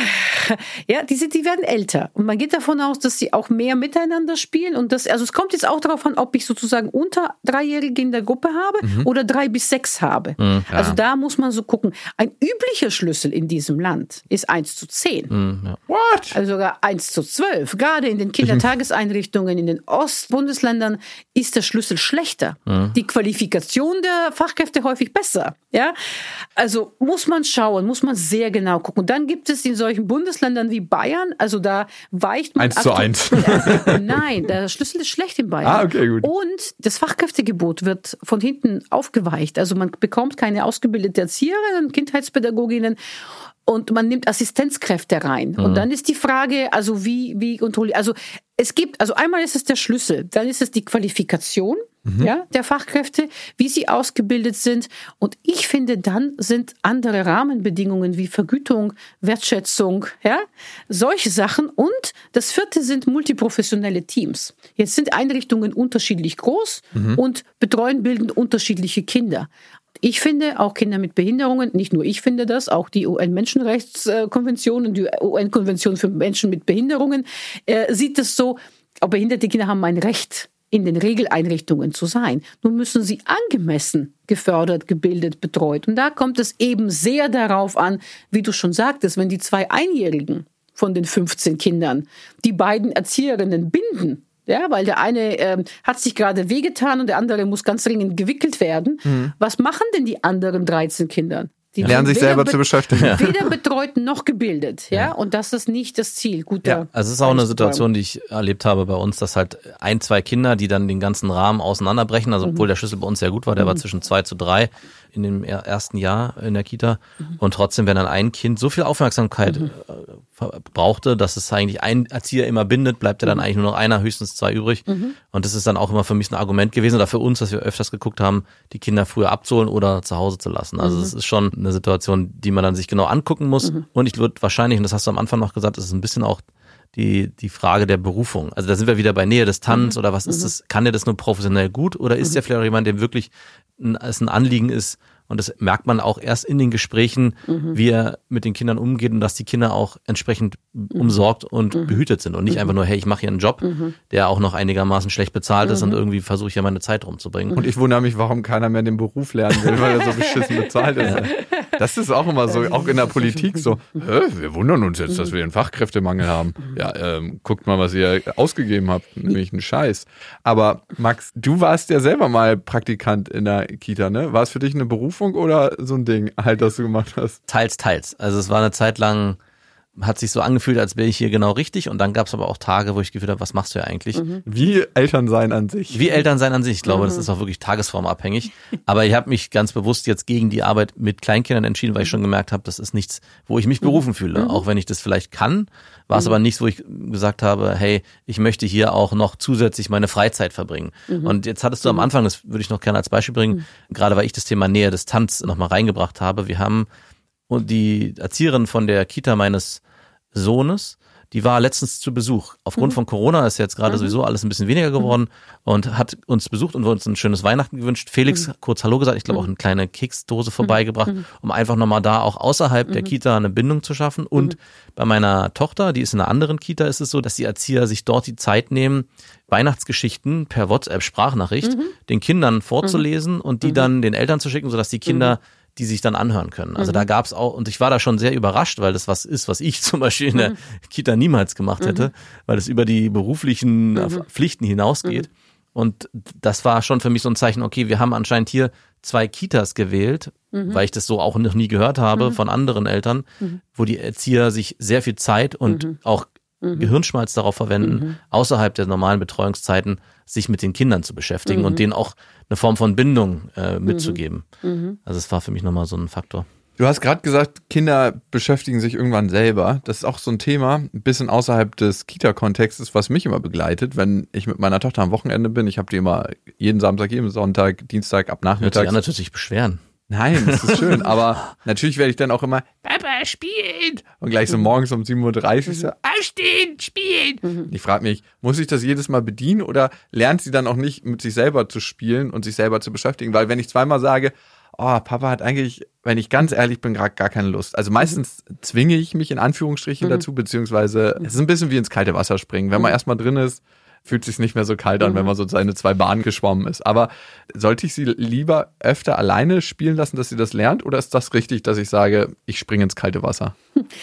Ja, die werden älter. Und man geht davon aus, dass sie auch mehr miteinander spielen. Und also es kommt jetzt auch darauf an, ob ich sozusagen unter 3-Jährige in der Gruppe habe oder 3 bis 6 habe. Ja. Also da muss man so gucken. Ein üblicher Schlüssel in diesem Land ist 1:10.
Ja. What?
Also sogar 1:12. Gerade in den Kindertageseinrichtungen in den Ostbundesländern ist der Schlüssel schlechter. Die Qualifikation der Fachkräfte häufig besser. Ja, also muss man schauen, muss man sehr genau gucken. Und dann gibt es in solchen Bundesländern wie Bayern, also da weicht man
1:1.
Nein, der Schlüssel ist schlecht in Bayern.
Okay, gut.
Und das Fachkräftegebot wird von hinten aufgeweicht. Also man bekommt keine ausgebildete Erzieherinnen, Kindheitspädagoginnen und man nimmt Assistenzkräfte rein. Und dann ist die Frage, also wie kontrolliert, also einmal ist es der Schlüssel, dann ist es die Qualifikation der Fachkräfte, wie sie ausgebildet sind. Und ich finde, dann sind andere Rahmenbedingungen wie Vergütung, Wertschätzung, solche Sachen. Und das 4. sind multiprofessionelle Teams. Jetzt sind Einrichtungen unterschiedlich groß und bilden unterschiedliche Kinder. Ich finde, auch Kinder mit Behinderungen, nicht nur ich finde das, auch die UN-Menschenrechtskonvention und die UN-Konvention für Menschen mit Behinderungen sieht es so, auch behinderte Kinder haben ein Recht in den Regeleinrichtungen zu sein. Nun müssen sie angemessen gefördert, gebildet, betreut. Und da kommt es eben sehr darauf an, wie du schon sagtest, wenn die 2 Einjährigen von den 15 Kindern die beiden Erzieherinnen binden, ja, weil der eine hat sich gerade wehgetan und der andere muss ganz dringend gewickelt werden. Was machen denn die anderen 13 Kindern? Die
lernen sich selber zu beschäftigen.
Weder betreut noch gebildet, ja. Und das ist nicht das Ziel.
Also es ist auch eine Situation, die ich erlebt habe bei uns, dass halt 1, 2 Kinder, die dann den ganzen Rahmen auseinanderbrechen, also obwohl der Schlüssel bei uns sehr gut war, der war zwischen 2 zu 3 in dem ersten Jahr in der Kita und trotzdem, wenn dann ein Kind so viel Aufmerksamkeit brauchte, dass es eigentlich ein Erzieher immer bindet, bleibt ja dann eigentlich nur noch einer, höchstens 2 übrig. Und das ist dann auch immer für mich ein Argument gewesen oder für uns, dass wir öfters geguckt haben, die Kinder früher abzuholen oder zu Hause zu lassen. Also es ist schon eine Situation, die man dann sich genau angucken muss. Und ich würde wahrscheinlich, und das hast du am Anfang noch gesagt, es ist ein bisschen auch die Frage der Berufung. Also da sind wir wieder bei Nähe, Distanz oder was ist das? Kann der das nur professionell gut oder ist der vielleicht auch jemand, dem wirklich es ein Anliegen ist? Und das merkt man auch erst in den Gesprächen, wie er mit den Kindern umgeht und dass die Kinder auch entsprechend umsorgt und behütet sind und nicht einfach nur, hey, ich mache hier einen Job, der auch noch einigermaßen schlecht bezahlt ist und irgendwie versuche ich ja meine Zeit rumzubringen.
Und ich wundere mich, warum keiner mehr den Beruf lernen will, weil er so beschissen bezahlt ist. Ja. Das ist auch immer so, auch in der Politik so, wir wundern uns jetzt, dass wir einen Fachkräftemangel haben. Ja, guckt mal, was ihr ausgegeben habt, nämlich einen Scheiß. Aber Max, du warst ja selber mal Praktikant in der Kita, ne? War es für dich eine Berufung oder so ein Ding, halt, das du gemacht hast?
Teils, teils. Also es war eine Zeit lang, hat sich so angefühlt, als wäre ich hier genau richtig und dann gab es aber auch Tage, wo ich gefühlt habe, was machst du ja eigentlich?
Wie Elternsein an sich.
Wie Elternsein an sich. Ich glaube, das ist auch wirklich tagesformabhängig. Aber ich habe mich ganz bewusst jetzt gegen die Arbeit mit Kleinkindern entschieden, weil ich schon gemerkt habe, das ist nichts, wo ich mich berufen fühle. Auch wenn ich das vielleicht kann, war es aber nichts, wo ich gesagt habe, hey, ich möchte hier auch noch zusätzlich meine Freizeit verbringen. Und jetzt hattest du am Anfang, das würde ich noch gerne als Beispiel bringen, gerade weil ich das Thema Nähe, Distanz nochmal reingebracht habe. Wir haben die Erzieherin von der Kita meines Sohnes, die war letztens zu Besuch. Aufgrund von Corona ist jetzt gerade sowieso alles ein bisschen weniger geworden und hat uns besucht und uns ein schönes Weihnachten gewünscht. Felix kurz Hallo gesagt, ich glaube auch eine kleine Keksdose vorbeigebracht, um einfach nochmal da auch außerhalb der Kita eine Bindung zu schaffen. Und bei meiner Tochter, die ist in einer anderen Kita, ist es so, dass die Erzieher sich dort die Zeit nehmen, Weihnachtsgeschichten per WhatsApp-Sprachnachricht den Kindern vorzulesen und die dann den Eltern zu schicken, sodass die Kinder die sich dann anhören können. Also da gab's auch, und ich war da schon sehr überrascht, weil das was ist, was ich zum Beispiel in der Kita niemals gemacht hätte, weil es über die beruflichen Pflichten hinausgeht. Und das war schon für mich so ein Zeichen, okay, wir haben anscheinend hier 2 Kitas gewählt, weil ich das so auch noch nie gehört habe von anderen Eltern, wo die Erzieher sich sehr viel Zeit und auch Gehirnschmalz darauf verwenden, außerhalb der normalen Betreuungszeiten sich mit den Kindern zu beschäftigen und denen auch eine Form von Bindung mitzugeben. Also es war für mich nochmal so ein Faktor.
Du hast gerade gesagt, Kinder beschäftigen sich irgendwann selber. Das ist auch so ein Thema, ein bisschen außerhalb des Kita-Kontextes, was mich immer begleitet, wenn ich mit meiner Tochter am Wochenende bin. Ich habe die immer jeden Samstag, jeden Sonntag, Dienstag ab Nachmittag.
Hört sich an, natürlich sich beschweren.
Nein, das ist schön, aber natürlich werde ich dann auch immer, Papa, spielen! Und gleich so morgens um 7.30 Uhr so, aufstehen, spielen! Ich frage mich, muss ich das jedes Mal bedienen oder lernt sie dann auch nicht, mit sich selber zu spielen und sich selber zu beschäftigen? Weil wenn ich zweimal sage, oh, Papa hat eigentlich, wenn ich ganz ehrlich bin, gerade gar keine Lust. Also meistens zwinge ich mich in Anführungsstrichen dazu, beziehungsweise es ist ein bisschen wie ins kalte Wasser springen. Wenn man erstmal drin ist, fühlt sich nicht mehr so kalt an, wenn man so seine 2 Bahnen geschwommen ist. Aber sollte ich sie lieber öfter alleine spielen lassen, dass sie das lernt? Oder ist das richtig, dass ich sage, ich springe ins kalte Wasser?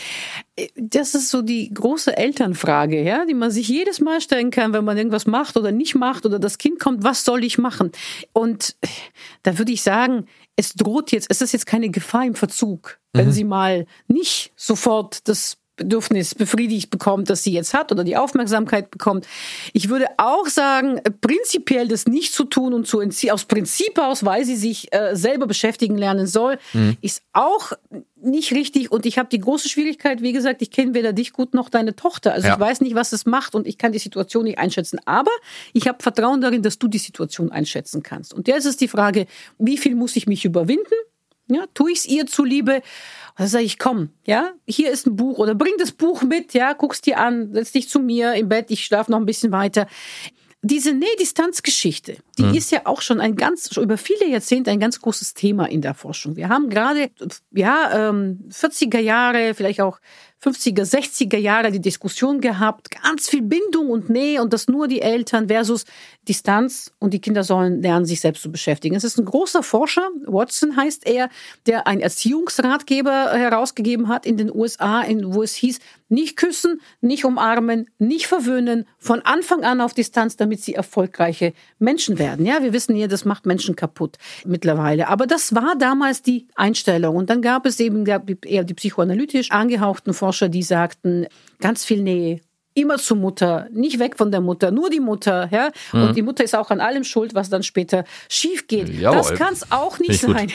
Das ist so die große Elternfrage, ja, die man sich jedes Mal stellen kann, wenn man irgendwas macht oder nicht macht oder das Kind kommt, was soll ich machen? Und da würde ich sagen, es ist jetzt keine Gefahr im Verzug, wenn sie mal nicht sofort das Bedürfnis befriedigt bekommt, das sie jetzt hat oder die Aufmerksamkeit bekommt. Ich würde auch sagen, prinzipiell das nicht zu tun und zu entziehen, aus Prinzip aus, weil sie sich selber beschäftigen lernen soll, ist auch nicht richtig. Und ich habe die große Schwierigkeit, wie gesagt, ich kenne weder dich gut noch deine Tochter. Also ich weiß nicht, was es macht und ich kann die Situation nicht einschätzen. Aber ich habe Vertrauen darin, dass du die Situation einschätzen kannst. Und jetzt ist die Frage, wie viel muss ich mich überwinden? Ja, tue ich es ihr zuliebe? Da sage ich, komm, ja, hier ist ein Buch oder bring das Buch mit, ja, guck's dir an, setz dich zu mir im Bett, ich schlafe noch ein bisschen weiter. Diese Nähe-Distanz-Geschichte, die ist ja auch schon über viele Jahrzehnte ein ganz großes Thema in der Forschung. Wir haben gerade 40er Jahre, vielleicht auch 50er, 60er Jahre die Diskussion gehabt, ganz viel Bindung und Nähe und das nur die Eltern versus Distanz und die Kinder sollen lernen, sich selbst zu beschäftigen. Es ist ein großer Forscher, Watson heißt er, der einen Erziehungsratgeber herausgegeben hat in den USA, wo es hieß, nicht küssen, nicht umarmen, nicht verwöhnen, von Anfang an auf Distanz, damit sie erfolgreiche Menschen werden. Ja, wir wissen hier, das macht Menschen kaputt mittlerweile. Aber das war damals die Einstellung. Und dann gab es eben eher die psychoanalytisch angehauchten Forscher, die sagten, ganz viel Nähe, immer zur Mutter, nicht weg von der Mutter, nur die Mutter. Ja? Und die Mutter ist auch an allem schuld, was dann später schief geht.
Jawohl.
Das kann es auch nicht sein.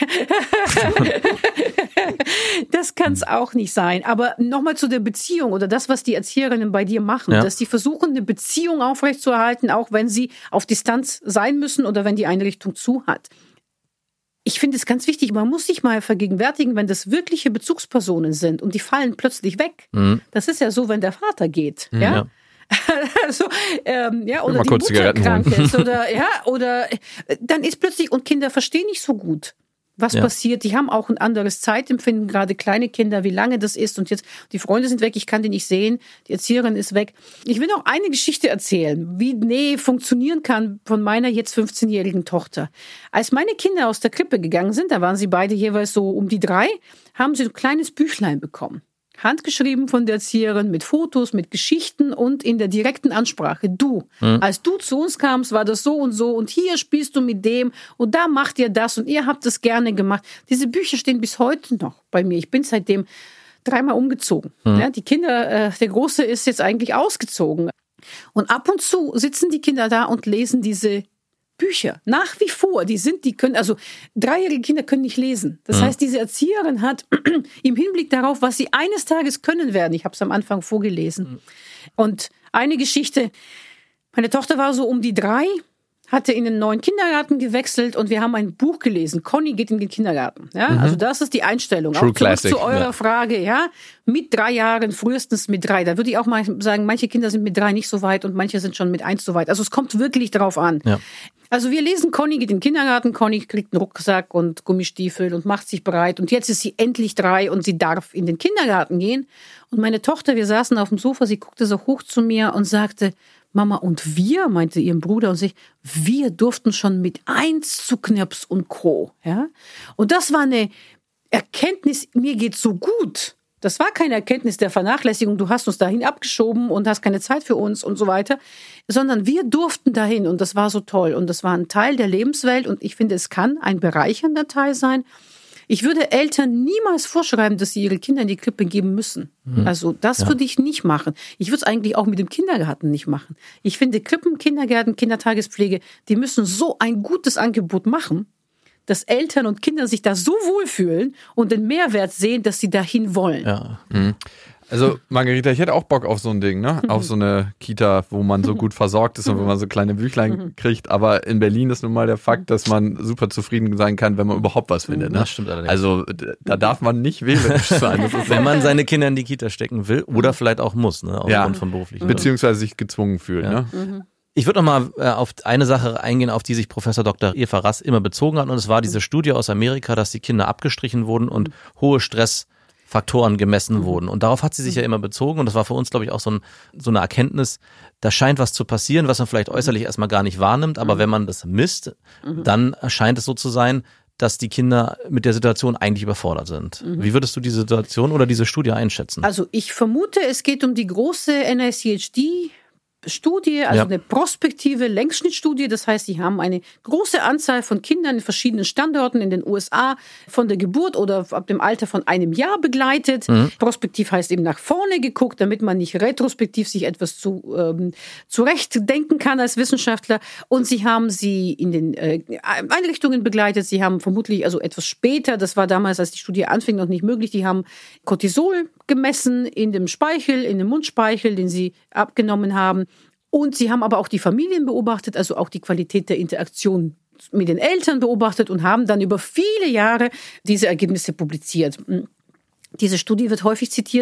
Das kann es auch nicht sein. Aber nochmal zu der Beziehung oder das, was die Erzieherinnen bei dir machen, dass sie versuchen, eine Beziehung aufrechtzuerhalten, auch wenn sie auf Distanz sein müssen oder wenn die Einrichtung zu hat. Ich finde es ganz wichtig, man muss sich mal vergegenwärtigen, wenn das wirkliche Bezugspersonen sind und die fallen plötzlich weg. Das ist ja so, wenn der Vater geht. Ja. Also, oder die Mutter krank ist oder dann ist plötzlich, und Kinder verstehen nicht so gut, was passiert. Die haben auch ein anderes Zeitempfinden, gerade kleine Kinder, wie lange das ist. Und jetzt, die Freunde sind weg, ich kann die nicht sehen, die Erzieherin ist weg. Ich will noch eine Geschichte erzählen, wie Nähe funktionieren kann von meiner jetzt 15-jährigen Tochter. Als meine Kinder aus der Krippe gegangen sind, da waren sie beide jeweils so um die 3, haben sie ein kleines Büchlein bekommen. Handgeschrieben von der Erzieherin mit Fotos, mit Geschichten und in der direkten Ansprache. Du, als du zu uns kamst, war das so und hier spielst du mit dem und da macht ihr das und ihr habt das gerne gemacht. Diese Bücher stehen bis heute noch bei mir. Ich bin seitdem 3-mal umgezogen. Ja, die Kinder, der Große ist jetzt eigentlich ausgezogen. Und ab und zu sitzen die Kinder da und lesen diese Bücher. Nach wie vor. Also 3-jährige Kinder können nicht lesen. Das heißt, diese Erzieherin hat im Hinblick darauf, was sie eines Tages können werden, ich habe es am Anfang vorgelesen. Und eine Geschichte, meine Tochter war so um die 3, hatte in den neuen Kindergarten gewechselt und wir haben ein Buch gelesen. Conny geht in den Kindergarten. Ja, also das ist die Einstellung.
True
auch
Classic,
zu eurer Frage, ja, mit 3 Jahren, frühestens mit 3. Da würde ich auch mal sagen, manche Kinder sind mit 3 nicht so weit und manche sind schon mit 1 so weit. Also es kommt wirklich drauf an. Ja. Also wir lesen, Conny geht in den Kindergarten, Conny kriegt einen Rucksack und Gummistiefel und macht sich bereit. Und jetzt ist sie endlich 3 und sie darf in den Kindergarten gehen. Und meine Tochter, wir saßen auf dem Sofa, sie guckte so hoch zu mir und sagte, Mama, und wir, meinte ihrem Bruder und sich, wir durften schon mit 1 zu Knirps und Co. Ja? Und das war eine Erkenntnis, mir geht's so gut. Das war keine Erkenntnis der Vernachlässigung, du hast uns dahin abgeschoben und hast keine Zeit für uns und so weiter, sondern wir durften dahin und das war so toll und das war ein Teil der Lebenswelt und ich finde, es kann ein bereichernder Teil sein. Ich würde Eltern niemals vorschreiben, dass sie ihre Kinder in die Krippe geben müssen. Also das würde ich nicht machen. Ich würde es eigentlich auch mit dem Kindergarten nicht machen. Ich finde Krippen, Kindergärten, Kindertagespflege, die müssen so ein gutes Angebot machen, dass Eltern und Kinder sich da so wohlfühlen und den Mehrwert sehen, dass sie dahin wollen.
Ja.
Also Margarita, ich hätte auch Bock auf so ein Ding, ne? Auf so eine Kita, wo man so gut versorgt ist und wo man so kleine Büchlein kriegt. Aber in Berlin ist nun mal der Fakt, dass man super zufrieden sein kann, wenn man überhaupt was findet. Ne?
Das stimmt allerdings.
Also da darf man nicht wählerisch sein. Das ist
wenn man seine Kinder in die Kita stecken will oder vielleicht auch muss, ne? Aufgrund von beruflichen.
Beziehungsweise sich gezwungen fühlt.
Ja.
Ne?
Ich würde noch mal auf eine Sache eingehen, auf die sich Professor Dr. Eva Rass immer bezogen hat. Und es war diese Studie aus Amerika, dass die Kinder abgestrichen wurden und hohe Stressfaktoren gemessen wurden. Und darauf hat sie sich ja immer bezogen. Und das war für uns, glaube ich, auch so eine Erkenntnis, da scheint was zu passieren, was man vielleicht äußerlich erstmal gar nicht wahrnimmt. Aber wenn man das misst, dann scheint es so zu sein, dass die Kinder mit der Situation eigentlich überfordert sind. Wie würdest du die Situation oder diese Studie einschätzen?
Also ich vermute, es geht um die große NICHD-Studie, also eine prospektive Längsschnittstudie. Das heißt, sie haben eine große Anzahl von Kindern in verschiedenen Standorten in den USA von der Geburt oder ab dem Alter von 1 Jahr begleitet. Prospektiv heißt eben nach vorne geguckt, damit man nicht retrospektiv sich etwas zurechtdenken kann als Wissenschaftler. Und sie haben sie in den Einrichtungen begleitet. Sie haben vermutlich, also etwas später, das war damals, als die Studie anfing, noch nicht möglich, die haben Cortisol gemessen in dem Speichel, in dem Mundspeichel, den sie abgenommen haben. Und sie haben aber auch die Familien beobachtet, also auch die Qualität der Interaktion mit den Eltern beobachtet und haben dann über viele Jahre diese Ergebnisse publiziert. Diese Studie wird häufig zitiert.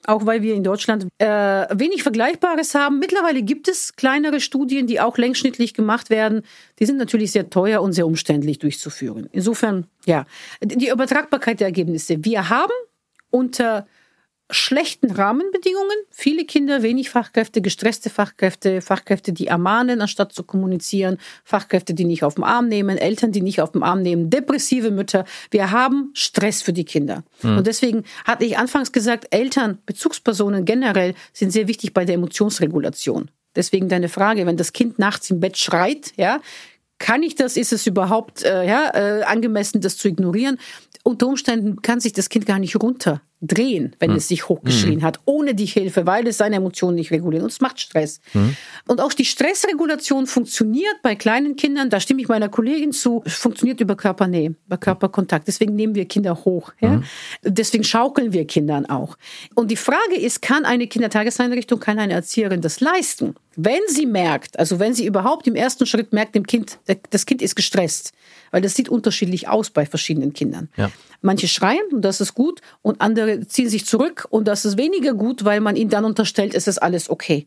auch weil wir in Deutschland wenig Vergleichbares haben. Mittlerweile gibt es kleinere Studien, die auch längsschnittlich gemacht werden. Die sind natürlich sehr teuer und sehr umständlich durchzuführen. Insofern, ja, die Übertragbarkeit der Ergebnisse. Wir haben unter schlechten Rahmenbedingungen viele Kinder, wenig Fachkräfte, gestresste Fachkräfte, Fachkräfte, die ermahnen, anstatt zu kommunizieren, Fachkräfte, die nicht auf den Arm nehmen, Eltern, die nicht auf den Arm nehmen, depressive Mütter. Wir haben Stress für die Kinder. Und deswegen hatte ich anfangs gesagt, Eltern, Bezugspersonen generell sind sehr wichtig bei der Emotionsregulation. Deswegen deine Frage, wenn das Kind nachts im Bett schreit, ja, kann ich das, ist es überhaupt angemessen, das zu ignorieren? Unter Umständen kann sich das Kind gar nicht runterdrehen, wenn es sich hochgeschrien hat, ohne die Hilfe, weil es seine Emotionen nicht reguliert. Und es macht Stress. Und auch die Stressregulation funktioniert bei kleinen Kindern, da stimme ich meiner Kollegin zu, funktioniert über Körpernähe, über Körperkontakt. Deswegen nehmen wir Kinder hoch. Ja? Deswegen schaukeln wir Kindern auch. Und die Frage ist, kann eine Kindertageseinrichtung, kann eine Erzieherin das leisten? Wenn sie merkt, also wenn sie überhaupt im ersten Schritt merkt, das Kind ist gestresst, weil das sieht unterschiedlich aus bei verschiedenen Kindern. Ja. Manche schreien und das ist gut und andere ziehen sich zurück und das ist weniger gut, weil man ihnen dann unterstellt, es ist alles okay.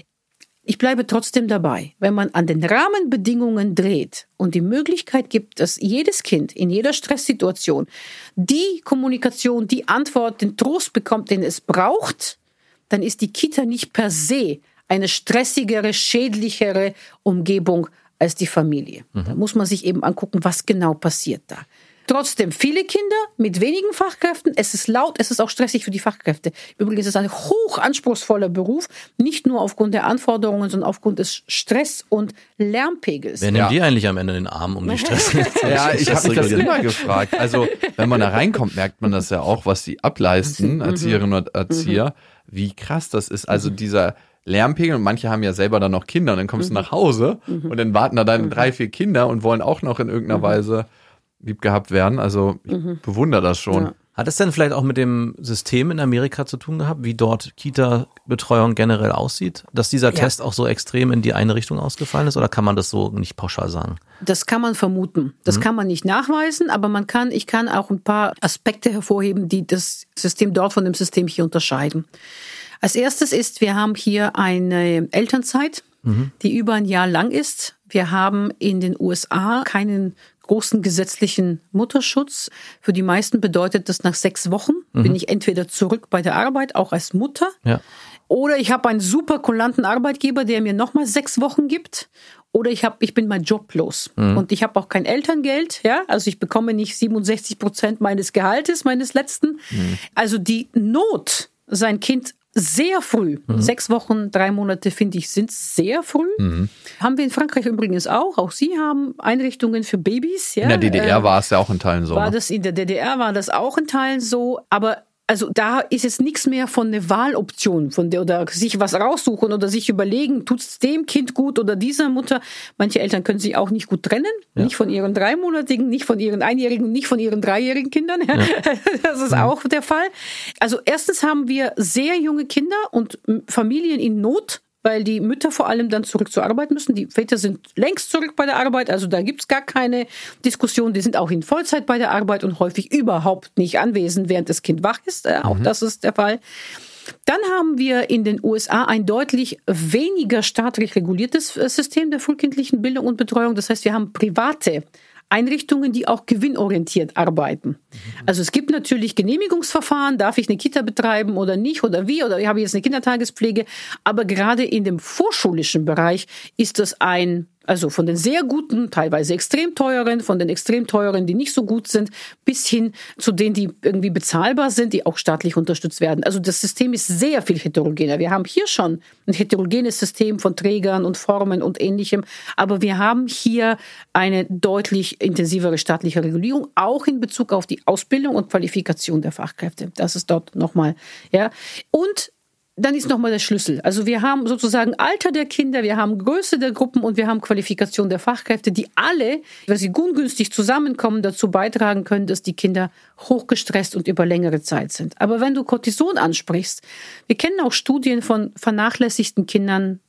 Ich bleibe trotzdem dabei, wenn man an den Rahmenbedingungen dreht und die Möglichkeit gibt, dass jedes Kind in jeder Stresssituation die Kommunikation, die Antwort, den Trost bekommt, den es braucht, dann ist die Kita nicht per se eine stressigere, schädlichere Umgebung als die Familie. Da muss man sich eben angucken, was genau passiert da. Trotzdem viele Kinder mit wenigen Fachkräften. Es ist laut, es ist auch stressig für die Fachkräfte. Übrigens ist es ein hoch anspruchsvoller Beruf, nicht nur aufgrund der Anforderungen, sondern aufgrund des Stress- und Lärmpegels.
Wer nimmt die eigentlich am Ende in den Arm, um die Stress?
Ja, ich habe mich das immer gefragt. Also, wenn man da reinkommt, merkt man das ja auch, was sie ableisten, Erzieherinnen und Erzieher, wie krass das ist. Also dieser Lärmpegel, und manche haben ja selber dann noch Kinder und dann kommst du nach Hause und dann warten da dann 3, 4 Kinder und wollen auch noch in irgendeiner Weise lieb gehabt werden. Also ich bewundere das schon.
Ja. Hat es denn vielleicht auch mit dem System in Amerika zu tun gehabt, wie dort Kita-Betreuung generell aussieht? Dass dieser Test auch so extrem in die eine Richtung ausgefallen ist, oder kann man das so nicht pauschal sagen?
Das kann man vermuten. Das kann man nicht nachweisen, aber ich kann auch ein paar Aspekte hervorheben, die das System dort von dem System hier unterscheiden. Als erstes ist, wir haben hier eine Elternzeit, die über ein Jahr lang ist. Wir haben in den USA keinen großen gesetzlichen Mutterschutz. Für die meisten bedeutet das, nach 6 Wochen bin ich entweder zurück bei der Arbeit, auch als Mutter, oder ich habe einen super kulanten Arbeitgeber, der mir nochmal 6 Wochen gibt, oder ich bin mein Job los. Und ich habe auch kein Elterngeld, ja, also ich bekomme nicht 67% meines Gehaltes, meines letzten. Also die Not, sein Kind sehr früh, 6 Wochen, 3 Monate, finde ich, sind sehr früh. Haben wir in Frankreich übrigens auch. Auch sie haben Einrichtungen für Babys. Ja.
In der DDR war es ja auch in Teilen so.
In der DDR war das auch in Teilen so. Aber also da ist jetzt nichts mehr von einer Wahloption, oder sich was raussuchen oder sich überlegen, tut es dem Kind gut oder dieser Mutter. Manche Eltern können sich auch nicht gut trennen, nicht von ihren 3-monatigen, nicht von ihren 1-jährigen, nicht von ihren 3-jährigen Kindern. Ja. Das ist auch der Fall. Also erstens haben wir sehr junge Kinder und Familien in Not, weil die Mütter vor allem dann zurück zur Arbeit müssen. Die Väter sind längst zurück bei der Arbeit, also da gibt's gar keine Diskussion. Die sind auch in Vollzeit bei der Arbeit und häufig überhaupt nicht anwesend, während das Kind wach ist. Auch das ist der Fall. Dann haben wir in den USA ein deutlich weniger staatlich reguliertes System der frühkindlichen Bildung und Betreuung. Das heißt, wir haben private Einrichtungen, die auch gewinnorientiert arbeiten. Also es gibt natürlich Genehmigungsverfahren, darf ich eine Kita betreiben oder nicht oder wie, oder habe ich jetzt eine Kindertagespflege, aber gerade in dem vorschulischen Bereich ist das also von den sehr guten, teilweise extrem teuren, von den extrem teuren, die nicht so gut sind, bis hin zu denen, die irgendwie bezahlbar sind, die auch staatlich unterstützt werden. Also das System ist sehr viel heterogener. Wir haben hier schon ein heterogenes System von Trägern und Formen und Ähnlichem, aber wir haben hier eine deutlich intensivere staatliche Regulierung, auch in Bezug auf die Ausbildung und Qualifikation der Fachkräfte. Das ist dort nochmal, ja. Und dann ist nochmal der Schlüssel. Also wir haben sozusagen Alter der Kinder, wir haben Größe der Gruppen und wir haben Qualifikation der Fachkräfte, die alle, weil sie ungünstig zusammenkommen, dazu beitragen können, dass die Kinder hochgestresst und über längere Zeit sind. Aber wenn du Cortison ansprichst, wir kennen auch Studien von vernachlässigten Kindern,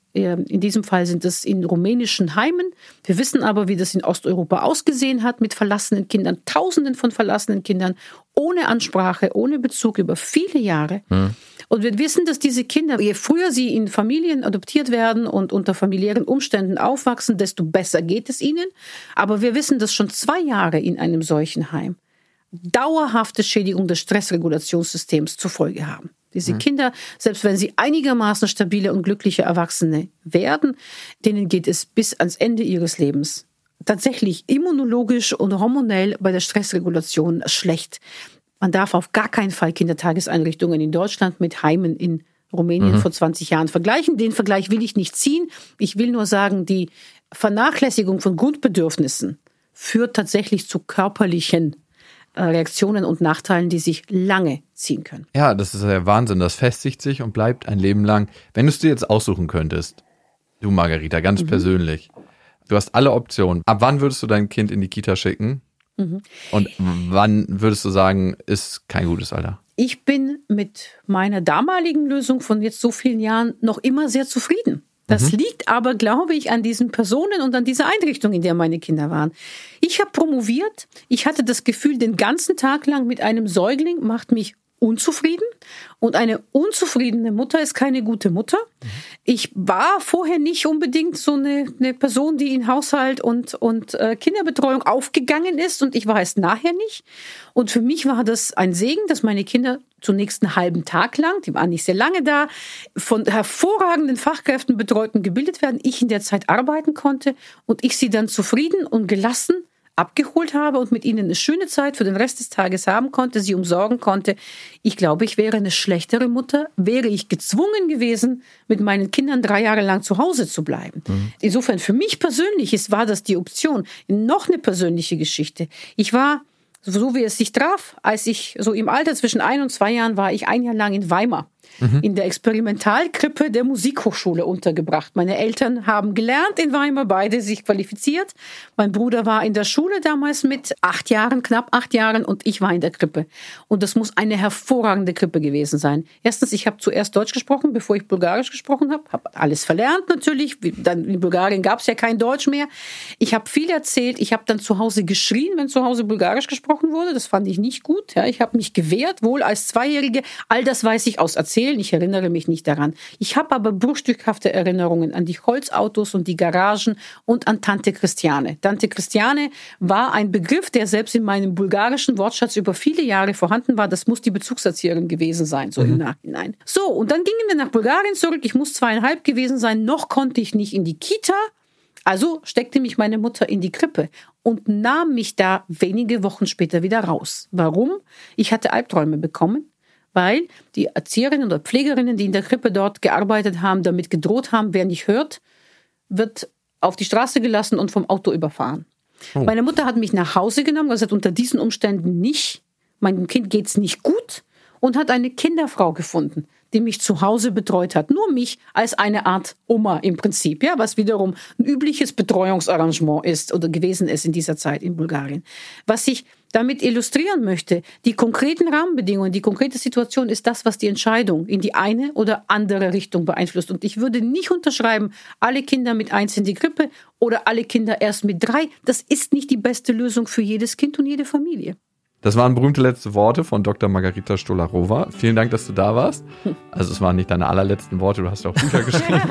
In diesem Fall sind es in rumänischen Heimen. Wir wissen aber, wie das in Osteuropa ausgesehen hat mit verlassenen Kindern, Tausenden von verlassenen Kindern, ohne Ansprache, ohne Bezug über viele Jahre. Und wir wissen, dass diese Kinder, je früher sie in Familien adoptiert werden und unter familiären Umständen aufwachsen, desto besser geht es ihnen. Aber wir wissen, dass schon 2 Jahre in einem solchen Heim dauerhafte Schädigung des Stressregulationssystems zur Folge haben. Diese Kinder, selbst wenn sie einigermaßen stabile und glückliche Erwachsene werden, denen geht es bis ans Ende ihres Lebens tatsächlich immunologisch und hormonell bei der Stressregulation schlecht. Man darf auf gar keinen Fall Kindertageseinrichtungen in Deutschland mit Heimen in Rumänien vor 20 Jahren vergleichen. Den Vergleich will ich nicht ziehen. Ich will nur sagen, die Vernachlässigung von Grundbedürfnissen führt tatsächlich zu körperlichen Reaktionen und Nachteilen, die sich lange ziehen können.
Ja, das ist ja Wahnsinn. Das festigt sich und bleibt ein Leben lang. Wenn du es dir jetzt aussuchen könntest, du Margarita, ganz persönlich, du hast alle Optionen. Ab wann würdest du dein Kind in die Kita schicken? Und wann würdest du sagen, ist kein gutes Alter?
Ich bin mit meiner damaligen Lösung von jetzt so vielen Jahren noch immer sehr zufrieden. Das liegt aber, glaube ich, an diesen Personen und an dieser Einrichtung, in der meine Kinder waren. Ich habe promoviert. Ich hatte das Gefühl, den ganzen Tag lang mit einem Säugling macht mich unzufrieden. Und eine unzufriedene Mutter ist keine gute Mutter. Ich war vorher nicht unbedingt so eine Person, die in Haushalt und Kinderbetreuung aufgegangen ist. Und ich war es nachher nicht. Und für mich war das ein Segen, dass meine Kinder zunächst einen halben Tag lang, die waren nicht sehr lange da, von hervorragenden Fachkräften betreut und gebildet werden. Ich in der Zeit arbeiten konnte und ich sie dann zufrieden und gelassen abgeholt habe und mit ihnen eine schöne Zeit für den Rest des Tages haben konnte, sie umsorgen konnte. Ich glaube, ich wäre eine schlechtere Mutter, wäre ich gezwungen gewesen, mit meinen Kindern 3 Jahre lang zu Hause zu bleiben. Insofern für mich persönlich war das die Option. Noch eine persönliche Geschichte. Ich war, so wie es sich traf, als ich so im Alter zwischen 1 und 2 Jahren war, ich 1 Jahr lang in Weimar. In der Experimentalkrippe der Musikhochschule untergebracht. Meine Eltern haben gelernt in Weimar, beide sich qualifiziert. Mein Bruder war in der Schule damals mit 8 Jahren, knapp 8 Jahren, und ich war in der Krippe. Und das muss eine hervorragende Krippe gewesen sein. Erstens, ich habe zuerst Deutsch gesprochen, bevor ich Bulgarisch gesprochen habe. Habe alles verlernt natürlich. Dann in Bulgarien gab es ja kein Deutsch mehr. Ich habe viel erzählt. Ich habe dann zu Hause geschrien, wenn zu Hause Bulgarisch gesprochen wurde. Das fand ich nicht gut. Ja, ich habe mich gewehrt, wohl als 2-Jährige. All das weiß ich aus Erzählen. Ich erinnere mich nicht daran. Ich habe aber bruchstückhafte Erinnerungen an die Holzautos und die Garagen und an Tante Christiane. Tante Christiane war ein Begriff, der selbst in meinem bulgarischen Wortschatz über viele Jahre vorhanden war. Das muss die Bezugserzieherin gewesen sein, so im Nachhinein. So, und dann gingen wir nach Bulgarien zurück. Ich muss 2,5 gewesen sein. Noch konnte ich nicht in die Kita. Also steckte mich meine Mutter in die Krippe und nahm mich da wenige Wochen später wieder raus. Warum? Ich hatte Albträume bekommen, weil die Erzieherinnen oder Pflegerinnen, die in der Krippe dort gearbeitet haben, damit gedroht haben, wer nicht hört, wird auf die Straße gelassen und vom Auto überfahren. Oh. Meine Mutter hat mich nach Hause genommen, also unter diesen Umständen nicht. Meinem Kind geht's nicht gut, und hat eine Kinderfrau gefunden, die mich zu Hause betreut hat. Nur mich als eine Art Oma im Prinzip, ja, was wiederum ein übliches Betreuungsarrangement ist oder gewesen ist in dieser Zeit in Bulgarien. Was ich damit illustrieren möchte, die konkreten Rahmenbedingungen, die konkrete Situation ist das, was die Entscheidung in die eine oder andere Richtung beeinflusst. Und ich würde nicht unterschreiben, alle Kinder mit 1 in die Krippe oder alle Kinder erst mit 3. Das ist nicht die beste Lösung für jedes Kind und jede Familie.
Das waren berühmte letzte Worte von Dr. Margarita Stolarova. Vielen Dank, dass du da warst. Also es waren nicht deine allerletzten Worte, du hast ja auch Bücher geschrieben.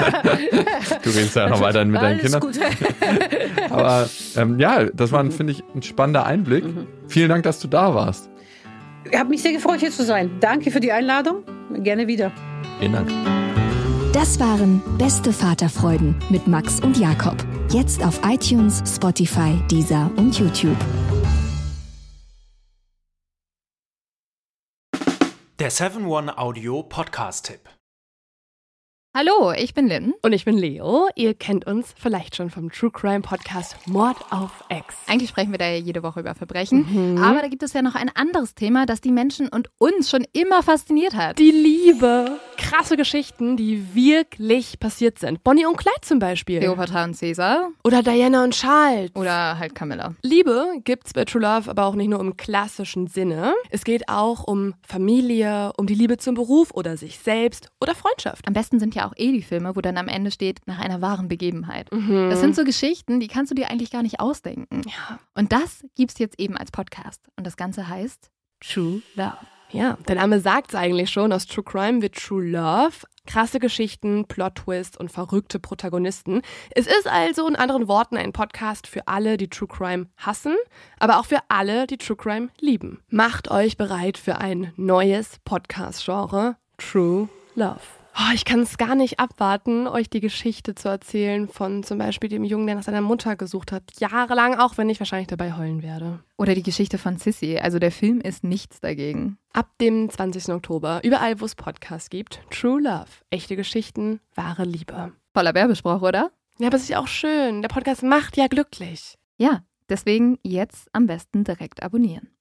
Du redest ja noch weiterhin mit deinen Kindern. Gut. Aber ja, das war, finde ich, ein spannender Einblick. Vielen Dank, dass du da warst.
Ich habe mich sehr gefreut, hier zu sein. Danke für die Einladung. Gerne wieder.
Vielen Dank.
Das waren Beste Vaterfreuden mit Max und Jakob. Jetzt auf iTunes, Spotify, Deezer und YouTube.
Der 7-One-Audio-Podcast-Tipp.
Hallo, ich bin Lynn.
Und ich bin Leo. Ihr kennt uns vielleicht schon vom True Crime Podcast Mord auf Ex.
Eigentlich sprechen wir da ja jede Woche über Verbrechen. Aber da gibt es ja noch ein anderes Thema, das die Menschen und uns schon immer fasziniert hat.
Die Liebe. krasse Geschichten, die wirklich passiert sind. Bonnie und Clyde zum Beispiel.
Cleopatra und Caesar.
Oder Diana und Charles.
Oder halt Camilla.
Liebe gibt's bei True Love aber auch nicht nur im klassischen Sinne. Es geht auch um Familie, um die Liebe zum Beruf oder sich selbst oder Freundschaft.
Am besten sind ja auch die Filme, wo dann am Ende steht, nach einer wahren Begebenheit. Das sind so Geschichten, die kannst du dir eigentlich gar nicht ausdenken.
Ja.
Und das gibt's jetzt eben als Podcast. Und das Ganze heißt True Love.
Ja, der Name sagt's eigentlich schon. Aus True Crime wird True Love. Krasse Geschichten, Plot-Twist und verrückte Protagonisten. Es ist also in anderen Worten ein Podcast für alle, die True Crime hassen, aber auch für alle, die True Crime lieben. Macht euch bereit für ein neues Podcast-Genre, True Love. Oh, ich kann es gar nicht abwarten, euch die Geschichte zu erzählen von zum Beispiel dem Jungen, der nach seiner Mutter gesucht hat. Jahrelang, auch wenn ich wahrscheinlich dabei heulen werde.
Oder die Geschichte von Sissy. Also der Film ist nichts dagegen.
Ab dem 20. Oktober, überall wo es Podcasts gibt, True Love. Echte Geschichten, wahre Liebe.
Voller Werbespruch, oder?
Ja, aber es ist ja auch schön. Der Podcast macht ja glücklich.
Ja, deswegen jetzt am besten direkt abonnieren.